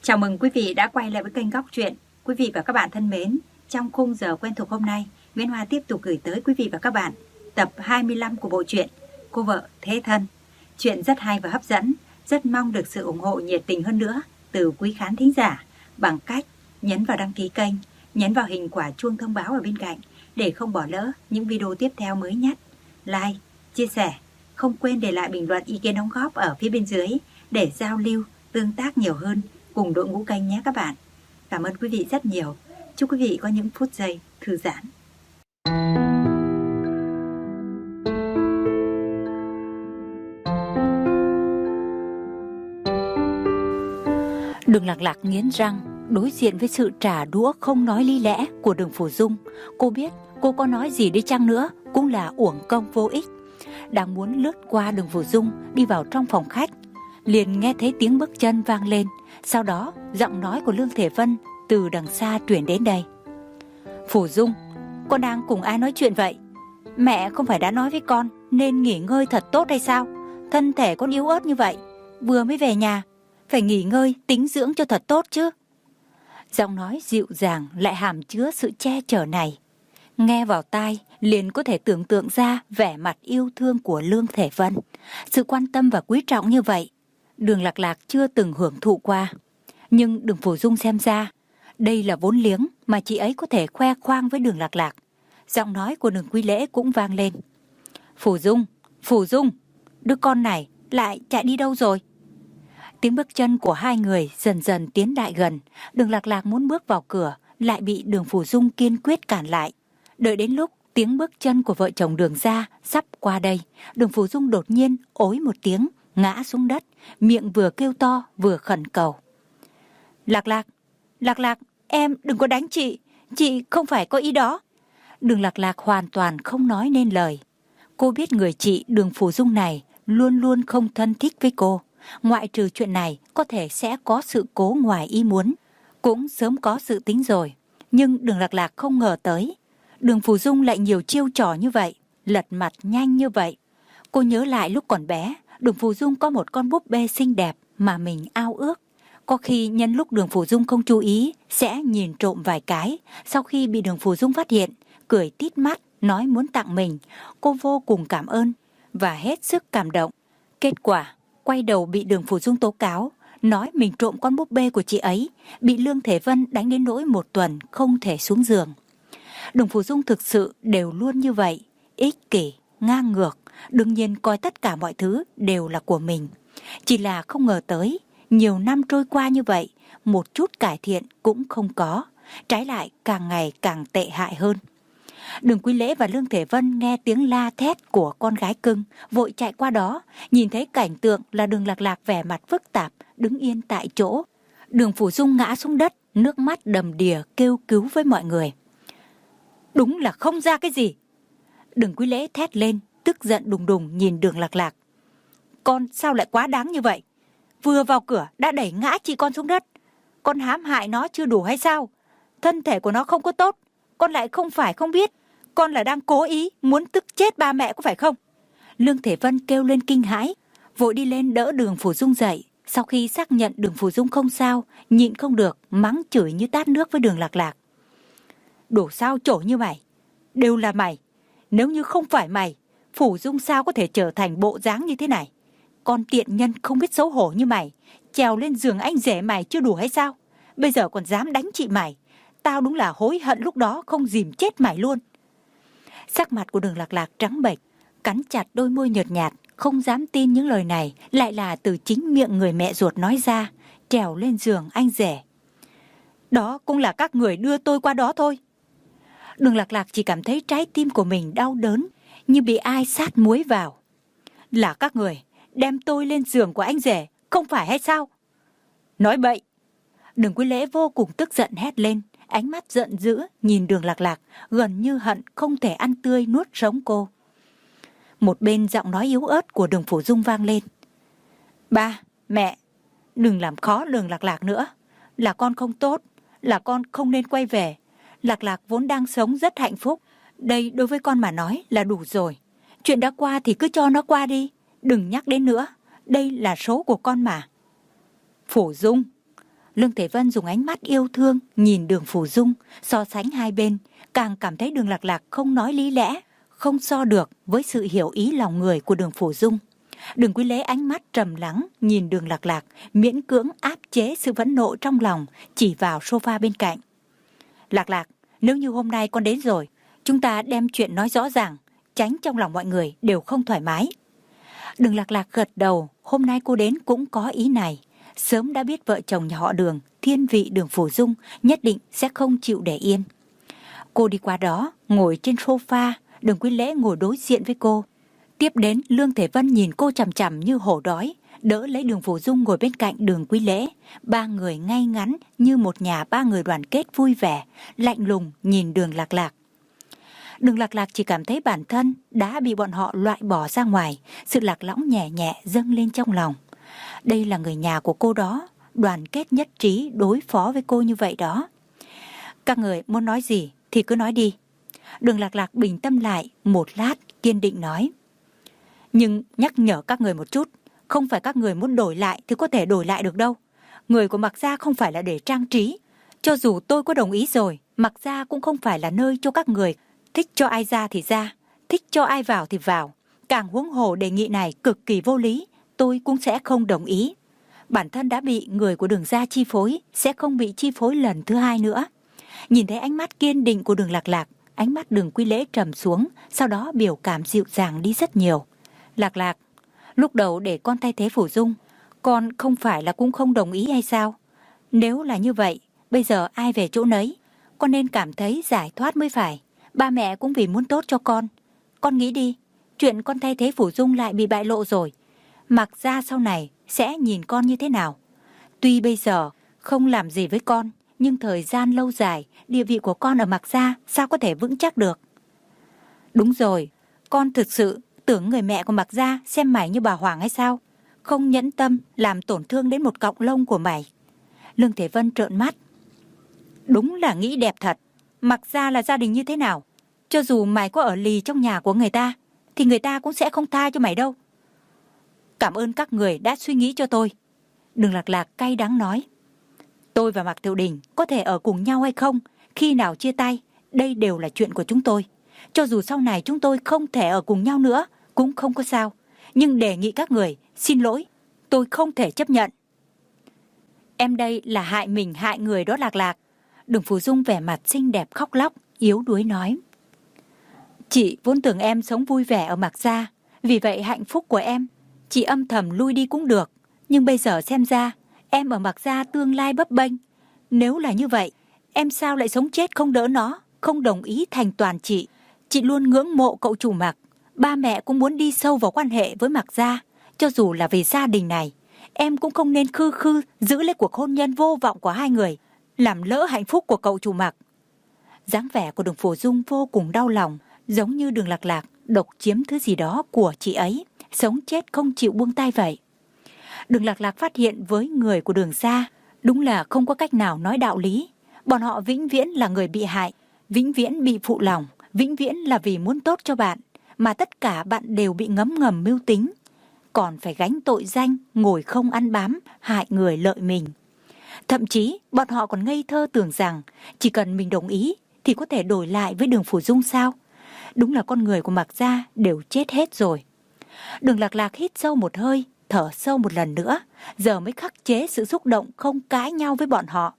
Chào mừng quý vị đã quay lại với kênh Góc Truyện. Quý vị và các bạn thân mến, trong khung giờ quen thuộc hôm nay, Nguyễn Hoa tiếp tục gửi tới quý vị và các bạn tập 25 của bộ truyện Cô vợ thế thân. Chuyện rất hay và hấp dẫn, rất mong được sự ủng hộ nhiệt tình hơn nữa từ quý khán thính giả bằng cách nhấn vào đăng ký kênh, nhấn vào hình quả chuông thông báo ở bên cạnh để không bỏ lỡ những video tiếp theo mới nhất. Like, chia sẻ, không quên để lại bình luận ý kiến đóng góp ở phía bên dưới để giao lưu, tương tác nhiều hơn cùng đội ngũ kênh nhé các bạn. Cảm ơn quý vị rất nhiều. Chúc quý vị có những phút giây thư giãn. Đường Lạc Lạc nghiến răng, đối diện với sự trả đũa không nói lý lẽ của Đường Phủ Dung. Cô biết cô có nói gì đi chăng nữa cũng là uổng công vô ích. Đang muốn lướt qua Đường Phủ Dung đi vào trong phòng khách, liền nghe thấy tiếng bước chân vang lên. Sau đó giọng nói của Lương Thể Vân từ đằng xa truyền đến đây. Phủ Dung, con đang cùng ai nói chuyện vậy? Mẹ không phải đã nói với con nên nghỉ ngơi thật tốt hay sao? Thân thể con yếu ớt như vậy, vừa mới về nhà, phải nghỉ ngơi tính dưỡng cho thật tốt chứ. Giọng nói dịu dàng lại hàm chứa sự che chở này, nghe vào tai liền có thể tưởng tượng ra vẻ mặt yêu thương của Lương Thể Vân. Sự quan tâm và quý trọng như vậy Đường Lạc Lạc chưa từng hưởng thụ qua. Nhưng Đường Phủ Dung xem ra đây là vốn liếng mà chị ấy có thể khoe khoang với Đường Lạc Lạc. Giọng nói của Đường Quý Lễ cũng vang lên. Phủ Dung, đứa con này lại chạy đi đâu rồi? Tiếng bước chân của hai người dần dần tiến lại gần. Đường Lạc Lạc muốn bước vào cửa, lại bị Đường Phủ Dung kiên quyết cản lại. Đợi đến lúc tiếng bước chân của vợ chồng Đường gia sắp qua đây, Đường Phủ Dung đột nhiên ối một tiếng, ngã xuống đất, miệng vừa kêu to vừa khẩn cầu. Lạc Lạc, em đừng có đánh chị không phải có ý đó. Đường Lạc Lạc hoàn toàn không nói nên lời. Cô biết người chị Đường Phủ Dung này luôn luôn không thân thích với cô. Ngoại trừ chuyện này có thể sẽ có sự cố ngoài ý muốn, cũng sớm có dự tính rồi. Nhưng Đường Lạc Lạc không ngờ tới Đường Phủ Dung lại nhiều chiêu trò như vậy, lật mặt nhanh như vậy. Cô nhớ lại lúc còn bé, Đường Phủ Dung có một con búp bê xinh đẹp mà mình ao ước. Có khi nhân lúc Đường Phủ Dung không chú ý sẽ nhìn trộm vài cái. Sau khi bị Đường Phủ Dung phát hiện, cười tít mắt nói muốn tặng mình. Cô vô cùng cảm ơn và hết sức cảm động. Kết quả quay đầu bị Đường Phủ Dung tố cáo, nói mình trộm con búp bê của chị ấy, bị Lương Thể Vân đánh đến nỗi một tuần không thể xuống giường. Đường Phủ Dung thực sự đều luôn như vậy, ích kỷ, ngang ngược, đương nhiên coi tất cả mọi thứ đều là của mình. Chỉ là không ngờ tới, nhiều năm trôi qua như vậy, một chút cải thiện cũng không có, trái lại càng ngày càng tệ hại hơn. Đường Quý Lễ và Lương Thể Vân nghe tiếng la thét của con gái cưng, vội chạy qua đó, nhìn thấy cảnh tượng là Đường Lạc Lạc vẻ mặt phức tạp, đứng yên tại chỗ. Đường Phủ Dung ngã xuống đất, nước mắt đầm đìa kêu cứu với mọi người. Đúng là không ra cái gì. Đường Quý Lễ thét lên, tức giận đùng đùng nhìn Đường Lạc Lạc. Con sao lại quá đáng như vậy? Vừa vào cửa đã đẩy ngã chị con xuống đất. Con hãm hại nó chưa đủ hay sao? Thân thể của nó không có tốt, con lại không phải không biết. Con là đang cố ý muốn tức chết ba mẹ có phải không? Lương Thể Vân kêu lên kinh hãi, vội đi lên đỡ Đường Phủ Dung dậy. Sau khi xác nhận Đường Phủ Dung không sao, nhịn không được mắng chửi như tát nước với Đường Lạc Lạc. Đổ sao trổ như mày, đều là mày. Nếu như không phải mày, Phủ Dung sao có thể trở thành bộ dáng như thế này? Con tiện nhân không biết xấu hổ như mày, trèo lên giường anh rể mày chưa đủ hay sao? Bây giờ còn dám đánh chị mày. Tao đúng là hối hận lúc đó không dìm chết mày luôn. Sắc mặt của Đường Lạc Lạc trắng bệch, cắn chặt đôi môi nhợt nhạt, không dám tin những lời này lại là từ chính miệng người mẹ ruột nói ra, trèo lên giường anh rể. Đó cũng là các người đưa tôi qua đó thôi. Đường Lạc Lạc chỉ cảm thấy trái tim của mình đau đớn, như bị ai sát muối vào. Là các người đem tôi lên giường của anh rể, không phải hay sao? Nói bậy. Đường Quý Lễ vô cùng tức giận hét lên, ánh mắt giận dữ nhìn Đường Lạc Lạc, gần như hận không thể ăn tươi nuốt sống cô. Một bên giọng nói yếu ớt của Đường Phủ Dung vang lên. Ba, mẹ, đừng làm khó Đường Lạc Lạc nữa. Là con không tốt, là con không nên quay về. Lạc Lạc vốn đang sống rất hạnh phúc. Đây đối với con mà nói là đủ rồi. Chuyện đã qua thì cứ cho nó qua đi, đừng nhắc đến nữa. Đây là số của con mà. Phủ Dung. Lương Thế Vân dùng ánh mắt yêu thương nhìn Đường Phủ Dung, so sánh hai bên, càng cảm thấy Đường Lạc Lạc không nói lý lẽ, không so được với sự hiểu ý lòng người của Đường Phủ Dung. Đường Quý Lễ ánh mắt trầm lắng nhìn Đường Lạc Lạc, miễn cưỡng áp chế sự phẫn nộ trong lòng, chỉ vào sofa bên cạnh. Lạc Lạc, nếu như hôm nay con đến rồi, chúng ta đem chuyện nói rõ ràng, tránh trong lòng mọi người đều không thoải mái. Đường Lạc Lạc gật đầu, hôm nay cô đến cũng có ý này. Sớm đã biết vợ chồng nhà họ Đường, thiên vị Đường Phủ Dung nhất định sẽ không chịu để yên. Cô đi qua đó, ngồi trên sofa, Đường Quý Lễ ngồi đối diện với cô. Tiếp đến Lương Thế Vân nhìn cô chằm chằm như hổ đói, đỡ lấy Đường Phủ Dung ngồi bên cạnh Đường Quý Lễ. Ba người ngay ngắn như một nhà ba người đoàn kết vui vẻ, lạnh lùng nhìn Đường Lạc Lạc. Đường Lạc Lạc chỉ cảm thấy bản thân đã bị bọn họ loại bỏ ra ngoài, sự lạc lõng nhẹ nhẹ dâng lên trong lòng. Đây là người nhà của cô đó, đoàn kết nhất trí đối phó với cô như vậy đó. Các người muốn nói gì thì cứ nói đi. Đường Lạc Lạc bình tâm lại một lát, kiên định nói. Nhưng nhắc nhở các người một chút, không phải các người muốn đổi lại thì có thể đổi lại được đâu. Người của Mạc Gia không phải là để trang trí. Cho dù tôi có đồng ý rồi, Mạc Gia cũng không phải là nơi cho các người thích cho ai ra thì ra, thích cho ai vào thì vào. Càng huống hồ đề nghị này cực kỳ vô lý, tôi cũng sẽ không đồng ý. Bản thân đã bị người của Đường Gia chi phối, sẽ không bị chi phối lần thứ hai nữa. Nhìn thấy ánh mắt kiên định của Đường Lạc Lạc, ánh mắt Đường Quý Lễ trầm xuống, sau đó biểu cảm dịu dàng đi rất nhiều. Lạc Lạc, lúc đầu để con thay thế Phủ Dung, con không phải là cũng không đồng ý hay sao? Nếu là như vậy, bây giờ ai về chỗ nấy, con nên cảm thấy giải thoát mới phải. Ba mẹ cũng vì muốn tốt cho con. Con nghĩ đi, chuyện con thay thế Phủ Dung lại bị bại lộ rồi. Mạc Gia sau này sẽ nhìn con như thế nào? Tuy bây giờ không làm gì với con, nhưng thời gian lâu dài, địa vị của con ở Mạc Gia sao có thể vững chắc được? Đúng rồi, con thực sự tưởng người mẹ của Mạc Gia xem mày như bà Hoàng hay sao? Không nhẫn tâm làm tổn thương đến một cọng lông của mày. Lương Thế Vân trợn mắt. Đúng là nghĩ đẹp thật. Mạc Gia là gia đình như thế nào? Cho dù mày có ở lì trong nhà của người ta, thì người ta cũng sẽ không tha cho mày đâu. Cảm ơn các người đã suy nghĩ cho tôi. Đường Lạc Lạc cay đắng nói. Tôi và Mạc Tiểu Đình có thể ở cùng nhau hay không, khi nào chia tay, đây đều là chuyện của chúng tôi. Cho dù sau này chúng tôi không thể ở cùng nhau nữa, cũng không có sao. Nhưng đề nghị các người, xin lỗi, tôi không thể chấp nhận. Em đây là hại mình hại người đó Lạc Lạc. Đường Phủ Dung vẻ mặt xinh đẹp khóc lóc, yếu đuối nói. Chị vốn tưởng em sống vui vẻ ở Mạc Gia, vì vậy hạnh phúc của em, chị âm thầm lui đi cũng được. Nhưng bây giờ xem ra, em ở Mạc Gia tương lai bấp bênh. Nếu là như vậy, em sao lại sống chết không đỡ nó, không đồng ý thành toàn chị. Chị luôn ngưỡng mộ cậu chủ Mạc. Ba mẹ cũng muốn đi sâu vào quan hệ với Mạc Gia. Cho dù là vì gia đình này, em cũng không nên khư khư giữ lấy cuộc hôn nhân vô vọng của hai người, làm lỡ hạnh phúc của cậu chủ Mạc. Dáng vẻ của Đường Phủ Dung vô cùng đau lòng, giống như Đường Lạc Lạc độc chiếm thứ gì đó của chị ấy, sống chết không chịu buông tay vậy. Đường Lạc Lạc phát hiện với người của Đường Gia, đúng là không có cách nào nói đạo lý. Bọn họ vĩnh viễn là người bị hại, vĩnh viễn bị phụ lòng, vĩnh viễn là vì muốn tốt cho bạn, mà tất cả bạn đều bị ngấm ngầm mưu tính, còn phải gánh tội danh ngồi không ăn bám, hại người lợi mình. Thậm chí bọn họ còn ngây thơ tưởng rằng chỉ cần mình đồng ý thì có thể đổi lại với Đường Phủ Dung sao? Đúng là con người của Mạc Gia đều chết hết rồi. Đường Lạc Lạc hít sâu một hơi, thở sâu một lần nữa, giờ mới khắc chế sự xúc động không cãi nhau với bọn họ.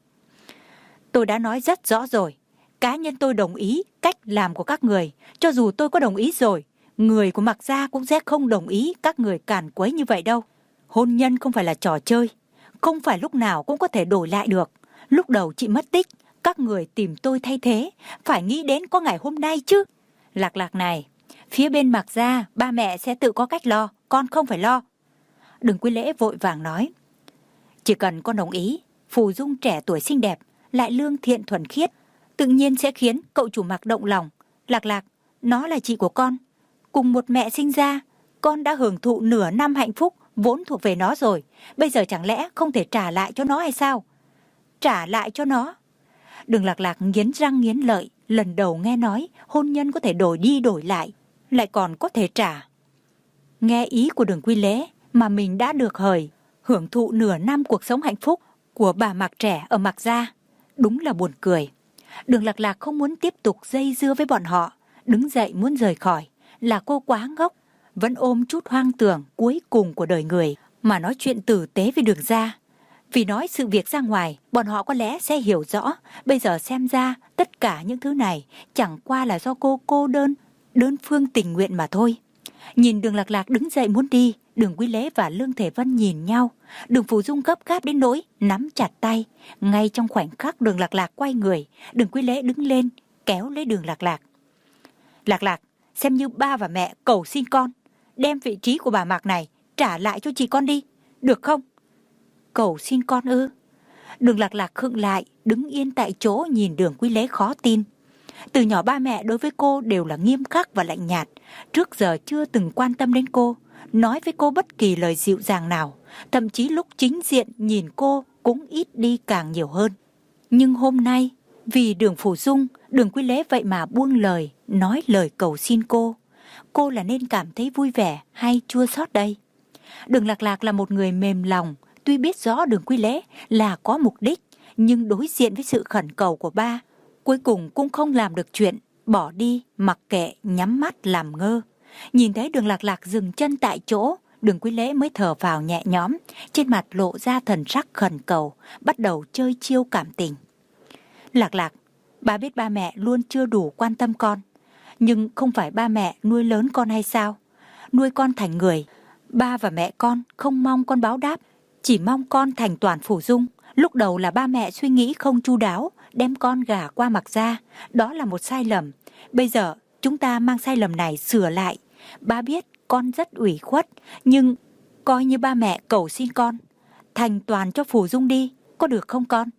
Tôi đã nói rất rõ rồi, cá nhân tôi đồng ý cách làm của các người. Cho dù tôi có đồng ý rồi, người của Mạc Gia cũng sẽ không đồng ý các người càn quấy như vậy đâu. Hôn nhân không phải là trò chơi, không phải lúc nào cũng có thể đổi lại được. Lúc đầu chị mất tích, các người tìm tôi thay thế, phải nghĩ đến có ngày hôm nay chứ. Lạc Lạc này, phía bên Mạc Gia, ba mẹ sẽ tự có cách lo, con không phải lo. Đường Quý Lễ vội vàng nói. Chỉ cần con đồng ý, Phù Dung trẻ tuổi xinh đẹp, lại lương thiện thuần khiết, tự nhiên sẽ khiến cậu chủ Mạc động lòng. Lạc Lạc, nó là chị của con. Cùng một mẹ sinh ra, con đã hưởng thụ nửa năm hạnh phúc vốn thuộc về nó rồi. Bây giờ chẳng lẽ không thể trả lại cho nó hay sao? Trả lại cho nó? Đường Lạc Lạc nghiến răng nghiến lợi, lần đầu nghe nói hôn nhân có thể đổi đi đổi lại, lại còn có thể trả. Nghe ý của Đường Quý Lễ mà mình đã được hưởng thụ nửa năm cuộc sống hạnh phúc, của bà Mạc trẻ ở Mạc Gia. Đúng là buồn cười. Đường Lạc Lạc không muốn tiếp tục dây dưa với bọn họ, đứng dậy muốn rời khỏi. Là cô quá ngốc, vẫn ôm chút hoang tưởng cuối cùng của đời người mà nói chuyện tử tế với Đường Gia. Vì nói sự việc ra ngoài, bọn họ có lẽ sẽ hiểu rõ. Bây giờ xem ra, tất cả những thứ này chẳng qua là do cô đơn phương tình nguyện mà thôi. Nhìn Đường Lạc Lạc đứng dậy muốn đi, Đường Quý Lễ và Lương Thể Vân nhìn nhau. Đường Phù Dung gấp gáp đến nỗi nắm chặt tay. Ngay trong khoảnh khắc Đường Lạc Lạc quay người, Đường Quý Lễ đứng lên, kéo lấy Đường Lạc Lạc. Lạc Lạc, xem như ba và mẹ cầu xin con, đem vị trí của bà Mạc này trả lại cho chị con đi, được không? Cầu xin con ư? Đường Lạc Lạc khựng lại, đứng yên tại chỗ nhìn Đường Quý Lễ khó tin. Từ nhỏ ba mẹ đối với cô đều là nghiêm khắc và lạnh nhạt, trước giờ chưa từng quan tâm đến cô, nói với cô bất kỳ lời dịu dàng nào, thậm chí lúc chính diện nhìn cô cũng ít đi càng nhiều hơn. Nhưng hôm nay, vì Đường Phù Dung, Đường Quý Lễ vậy mà buông lời, nói lời cầu xin cô là nên cảm thấy vui vẻ hay chua xót đây? Đường Lạc Lạc là một người mềm lòng, tuy biết rõ Đường Quý Lễ là có mục đích, nhưng đối diện với sự khẩn cầu của ba, cuối cùng cũng không làm được chuyện, bỏ đi, mặc kệ, nhắm mắt làm ngơ. Nhìn thấy Đường Lạc Lạc dừng chân tại chỗ, Đường Quý Lễ mới thở vào nhẹ nhõm, trên mặt lộ ra thần sắc khẩn cầu, bắt đầu chơi chiêu cảm tình. Lạc Lạc, ba biết ba mẹ luôn chưa đủ quan tâm con, nhưng không phải ba mẹ nuôi lớn con hay sao? Nuôi con thành người, ba và mẹ con không mong con báo đáp, chỉ mong con thành toàn Phù Dung. Lúc đầu là ba mẹ suy nghĩ không chu đáo, đem con gả qua Mạc Gia, đó là một sai lầm. Bây giờ chúng ta mang sai lầm này sửa lại. Ba biết con rất ủy khuất, nhưng coi như ba mẹ cầu xin con, thành toàn cho Phù Dung đi, có được không con?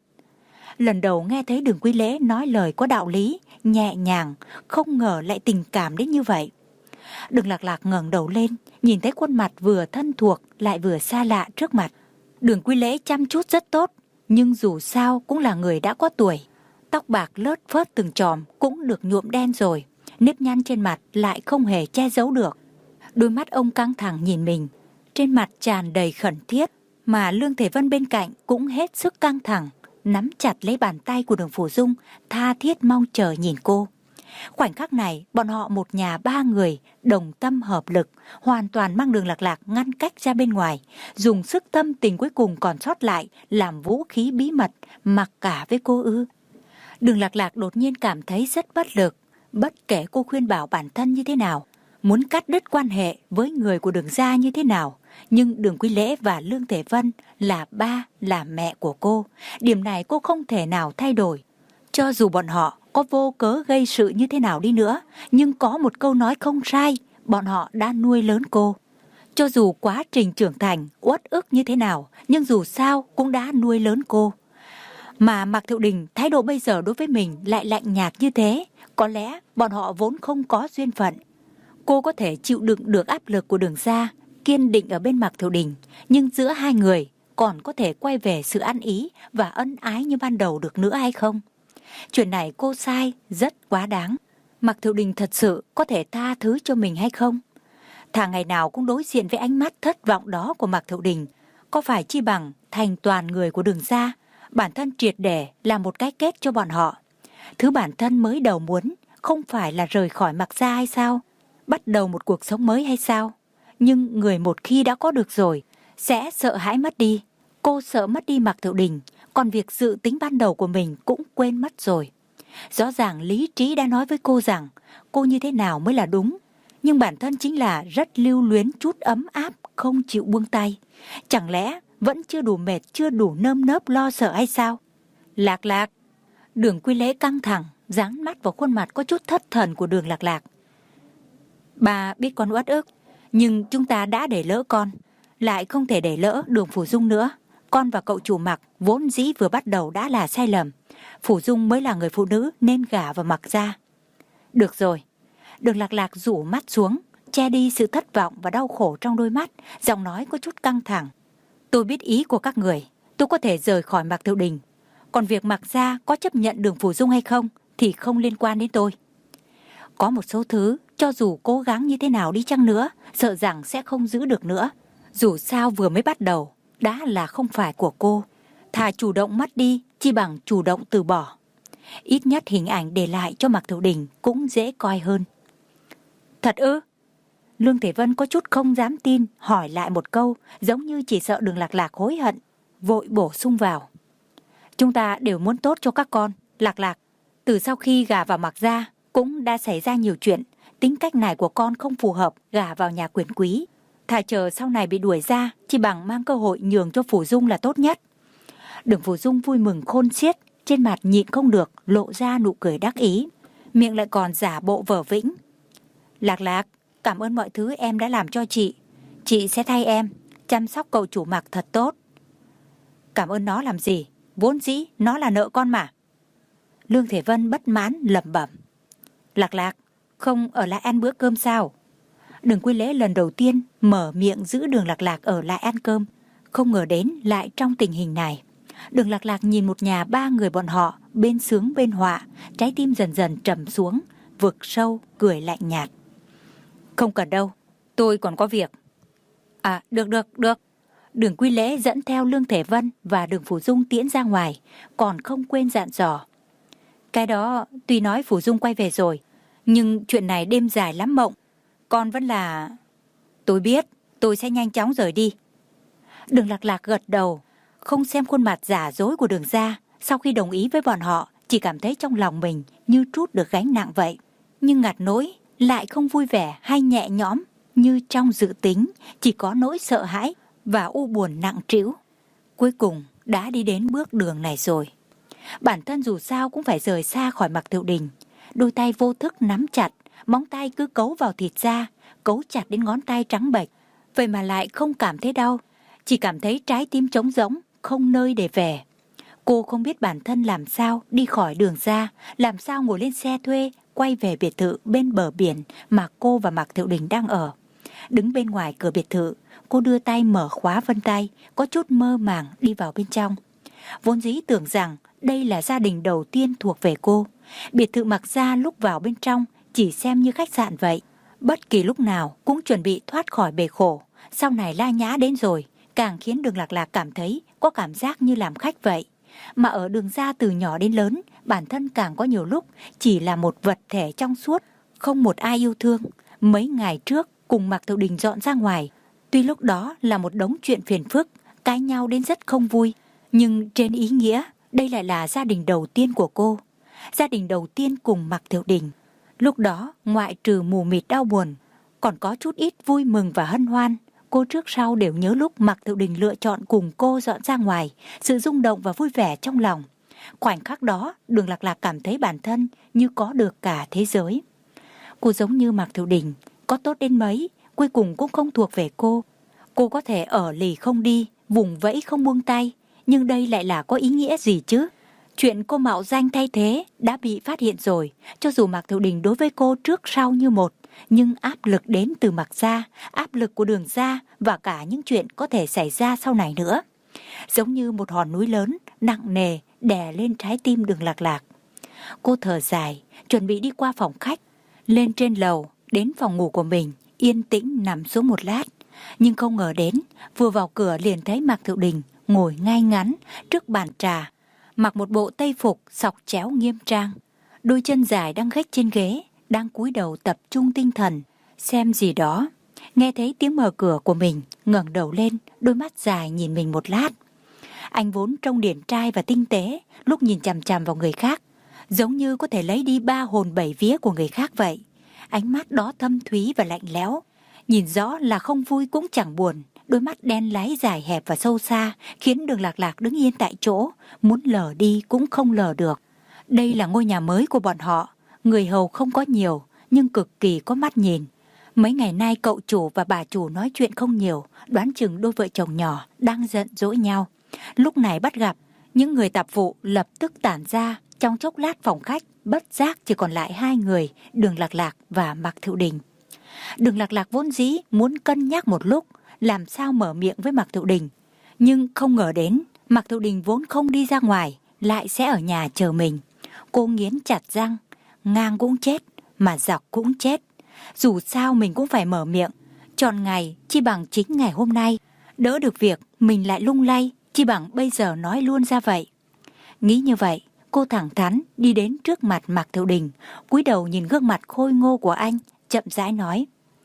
Lần đầu nghe thấy Đường Quý Lễ nói lời có đạo lý, nhẹ nhàng, không ngờ lại tình cảm đến như vậy. Đường Lạc Lạc ngẩng đầu lên, nhìn thấy khuôn mặt vừa thân thuộc lại vừa xa lạ trước mặt. Đường Quý Lễ chăm chút rất tốt, nhưng dù sao cũng là người đã có tuổi. Tóc bạc lớt phớt từng chòm cũng được nhuộm đen rồi, nếp nhăn trên mặt lại không hề che giấu được. Đôi mắt ông căng thẳng nhìn mình, trên mặt tràn đầy khẩn thiết, mà Lương Thể Vân bên cạnh cũng hết sức căng thẳng, nắm chặt lấy bàn tay của Đường Phù Dung, tha thiết mong chờ nhìn cô. Khoảnh khắc này, bọn họ một nhà ba người, đồng tâm hợp lực, hoàn toàn mang Đường Lạc Lạc ngăn cách ra bên ngoài, dùng sức tâm tình cuối cùng còn sót lại, làm vũ khí bí mật, mặc cả với cô ư. Đường Lạc Lạc đột nhiên cảm thấy rất bất lực, bất kể cô khuyên bảo bản thân như thế nào, muốn cắt đứt quan hệ với người của Đường Gia như thế nào, nhưng Đường Quý Lễ và Lương Thể Vân là ba, là mẹ của cô. Điểm này cô không thể nào thay đổi. Cho dù bọn họ có vô cớ gây sự như thế nào đi nữa, nhưng có một câu nói không sai, bọn họ đã nuôi lớn cô. Cho dù quá trình trưởng thành uất ức như thế nào, nhưng dù sao cũng đã nuôi lớn cô. Mà Mạc Thiệu Đình thái độ bây giờ đối với mình lại lạnh nhạt như thế, có lẽ bọn họ vốn không có duyên phận. Cô có thể chịu đựng được áp lực của Đường Gia, kiên định ở bên Mạc Thiệu Đình, nhưng giữa hai người còn có thể quay về sự ăn ý và ân ái như ban đầu được nữa hay không? Chuyện này cô sai, rất quá đáng. Mạc Thiệu Đình thật sự có thể tha thứ cho mình hay không? Thà ngày nào cũng đối diện với ánh mắt thất vọng đó của Mạc Thiệu Đình, có phải chi bằng thành toàn người của Đường Gia, bản thân triệt để làm một cái kết cho bọn họ. Thứ bản thân mới đầu muốn không phải là rời khỏi Mạc Gia hay sao? Bắt đầu một cuộc sống mới hay sao? Nhưng người một khi đã có được rồi sẽ sợ hãi mất đi. Cô sợ mất đi Mạc Thiệu Đình, còn việc dự tính ban đầu của mình cũng quên mất rồi. Rõ ràng lý trí đã nói với cô rằng cô như thế nào mới là đúng, nhưng bản thân chính là rất lưu luyến chút ấm áp, không chịu buông tay. Chẳng lẽ vẫn chưa đủ mệt, chưa đủ nơm nớp lo sợ hay sao? Lạc Lạc. Đường Quý Lễ căng thẳng, dán mắt vào khuôn mặt có chút thất thần của Đường Lạc Lạc. Bà biết con uất ức, nhưng chúng ta đã để lỡ con, lại không thể để lỡ Đường Phù Dung nữa. Con và cậu chủ Mạc vốn dĩ vừa bắt đầu đã là sai lầm. Phù Dung mới là người phụ nữ nên gả vào Mạc Gia. Được rồi. Đường Lạc Lạc rủ mắt xuống, che đi sự thất vọng và đau khổ trong đôi mắt, giọng nói có chút căng thẳng. Tôi biết ý của các người, tôi có thể rời khỏi Mạc Thiệu Đình. Còn việc Mạc Gia có chấp nhận Đường Phù Dung hay không thì không liên quan đến tôi. Có một số thứ, cho dù cố gắng như thế nào đi chăng nữa, sợ rằng sẽ không giữ được nữa. Dù sao vừa mới bắt đầu, đã là không phải của cô. Thà chủ động mất đi, chi bằng chủ động từ bỏ. Ít nhất hình ảnh để lại cho Mạc Thiệu Đình cũng dễ coi hơn. Thật ư? Lương Thể Vân có chút không dám tin, hỏi lại một câu, giống như chỉ sợ Đường Lạc Lạc hối hận, vội bổ sung vào. Chúng ta đều muốn tốt cho các con, Lạc Lạc. Từ sau khi gả vào Mạc gia, cũng đã xảy ra nhiều chuyện, tính cách này của con không phù hợp gả vào nhà quyền quý. Thà chờ sau này bị đuổi ra, chỉ bằng mang cơ hội nhường cho Phủ Dung là tốt nhất. Đường Phủ Dung vui mừng khôn xiết, trên mặt nhịn không được, lộ ra nụ cười đắc ý, miệng lại còn giả bộ vờ vĩnh. Lạc Lạc, cảm ơn mọi thứ em đã làm cho chị. Chị sẽ thay em, chăm sóc cậu chủ Mạc thật tốt. Cảm ơn nó làm gì? Vốn dĩ nó là nợ con mà. Lương Thể Vân bất mãn lẩm bẩm. Lạc Lạc, không ở lại ăn bữa cơm sao? Đường Quy Lễ lần đầu tiên mở miệng giữ Đường Lạc Lạc ở lại ăn cơm, không ngờ đến lại trong tình hình này. Đường Lạc Lạc nhìn một nhà ba người bọn họ, bên sướng bên họa, trái tim dần dần trầm xuống, vực sâu, cười lạnh nhạt. Không cần đâu, tôi còn có việc. À, được. Đường Quy Lễ dẫn theo Lương Thể Vân và Đường Phủ Dung tiễn ra ngoài, còn không quên dặn dò. Cái đó, tuy nói Phủ Dung quay về rồi, nhưng chuyện này đêm dài lắm mộng. Con vẫn là... Tôi biết, tôi sẽ nhanh chóng rời đi. Đường Lạc Lạc gật đầu, không xem khuôn mặt giả dối của Đường gia. Sau khi đồng ý với bọn họ, chỉ cảm thấy trong lòng mình như trút được gánh nặng vậy. Nhưng ngặt nỗi, lại không vui vẻ hay nhẹ nhõm như trong dự tính, chỉ có nỗi sợ hãi và u buồn nặng trĩu. Cuối cùng đã đi đến bước đường này rồi. Bản thân dù sao cũng phải rời xa khỏi Mạc Thiệu Đình. Đôi tay vô thức nắm chặt, móng tay cứ cấu vào thịt da, cấu chặt đến ngón tay trắng bệch. Vậy mà lại không cảm thấy đau, chỉ cảm thấy trái tim trống rỗng, không nơi để về. Cô không biết bản thân làm sao đi khỏi Đường gia, làm sao ngồi lên xe thuê, quay về biệt thự bên bờ biển mà cô và Mạc Thiệu Đình đang ở. Đứng bên ngoài cửa biệt thự, cô đưa tay mở khóa vân tay, có chút mơ màng đi vào bên trong. Vốn dĩ tưởng rằng đây là gia đình đầu tiên thuộc về cô. Biệt thự Mạc gia lúc vào bên trong chỉ xem như khách sạn vậy. Bất kỳ lúc nào cũng chuẩn bị thoát khỏi bể khổ. Sau này La Nhã đến rồi, càng khiến Đường Lạc Lạc cảm thấy có cảm giác như làm khách vậy. Mà ở Đường gia từ nhỏ đến lớn, bản thân càng có nhiều lúc chỉ là một vật thể trong suốt, không một ai yêu thương. Mấy ngày trước cùng Mạc Thiệu Đình dọn ra ngoài, tuy lúc đó là một đống chuyện phiền phức, cãi nhau đến rất không vui, nhưng trên ý nghĩa đây lại là gia đình đầu tiên của cô, gia đình đầu tiên cùng Mạc Thiệu Đình. Lúc đó ngoại trừ mù mịt đau buồn, còn có chút ít vui mừng và hân hoan. Cô trước sau đều nhớ lúc Mạc Thiệu Đình lựa chọn cùng cô dọn ra ngoài, sự rung động và vui vẻ trong lòng. Khoảnh khắc đó, Đường Lạc Lạc cảm thấy bản thân như có được cả thế giới. Cô giống như Mạc Thiệu Đình, có tốt đến mấy, cuối cùng cũng không thuộc về cô. Cô có thể ở lì không đi, vùng vẫy không buông tay, nhưng đây lại là có ý nghĩa gì chứ? Chuyện cô mạo danh thay thế đã bị phát hiện rồi, cho dù Mạc Thiệu Đình đối với cô trước sau như một, nhưng áp lực đến từ Mạc gia, áp lực của Đường gia và cả những chuyện có thể xảy ra sau này nữa. Giống như một hòn núi lớn, nặng nề, đè lên trái tim Đường Lạc Lạc. Cô thở dài, chuẩn bị đi qua phòng khách, lên trên lầu, đến phòng ngủ của mình, yên tĩnh nằm xuống một lát. Nhưng không ngờ đến, vừa vào cửa liền thấy Mạc Thiệu Đình ngồi ngay ngắn trước bàn trà, mặc một bộ tây phục xọc chéo nghiêm trang, đôi chân dài đang gách trên ghế, đang cúi đầu tập trung tinh thần xem gì đó. Nghe thấy tiếng mở cửa của mình, ngẩng đầu lên, đôi mắt dài nhìn mình một lát. Anh vốn trông điển trai và tinh tế, lúc nhìn chằm chằm vào người khác, giống như có thể lấy đi 3 hồn 7 vía của người khác vậy. Ánh mắt đó thâm thúy và lạnh lẽo, nhìn rõ là không vui cũng chẳng buồn. Đôi mắt đen láy dài hẹp và sâu xa khiến Đường Lạc Lạc đứng yên tại chỗ, muốn lờ đi cũng không lờ được. Đây là ngôi nhà mới của bọn họ, người hầu không có nhiều nhưng cực kỳ có mắt nhìn. Mấy ngày nay cậu chủ và bà chủ nói chuyện không nhiều, đoán chừng đôi vợ chồng nhỏ đang giận dỗi nhau. Lúc này bắt gặp, những người tạp vụ lập tức tản ra. Trong chốc lát phòng khách bất giác chỉ còn lại 2 người, Đường Lạc Lạc và Mạc Thiệu Đình. Đường Lạc Lạc vốn dĩ muốn cân nhắc một lúc làm sao mở miệng với Mạc Thiệu Đình, nhưng không ngờ đến Mạc Thiệu Đình vốn không đi ra ngoài, lại sẽ ở nhà chờ mình. Cô nghiến chặt răng, ngang cũng chết mà dọc cũng chết, dù sao mình cũng phải mở miệng. Chọn ngày chi bằng chính ngày hôm nay, đỡ được việc mình lại lung lay, chi bằng bây giờ nói luôn ra vậy. Nghĩ như vậy, cô thẳng thắn đi đến trước mặt Mạc Thiệu Đình, cúi đầu nhìn gương mặt khôi ngô của anh, chậm rãi nói.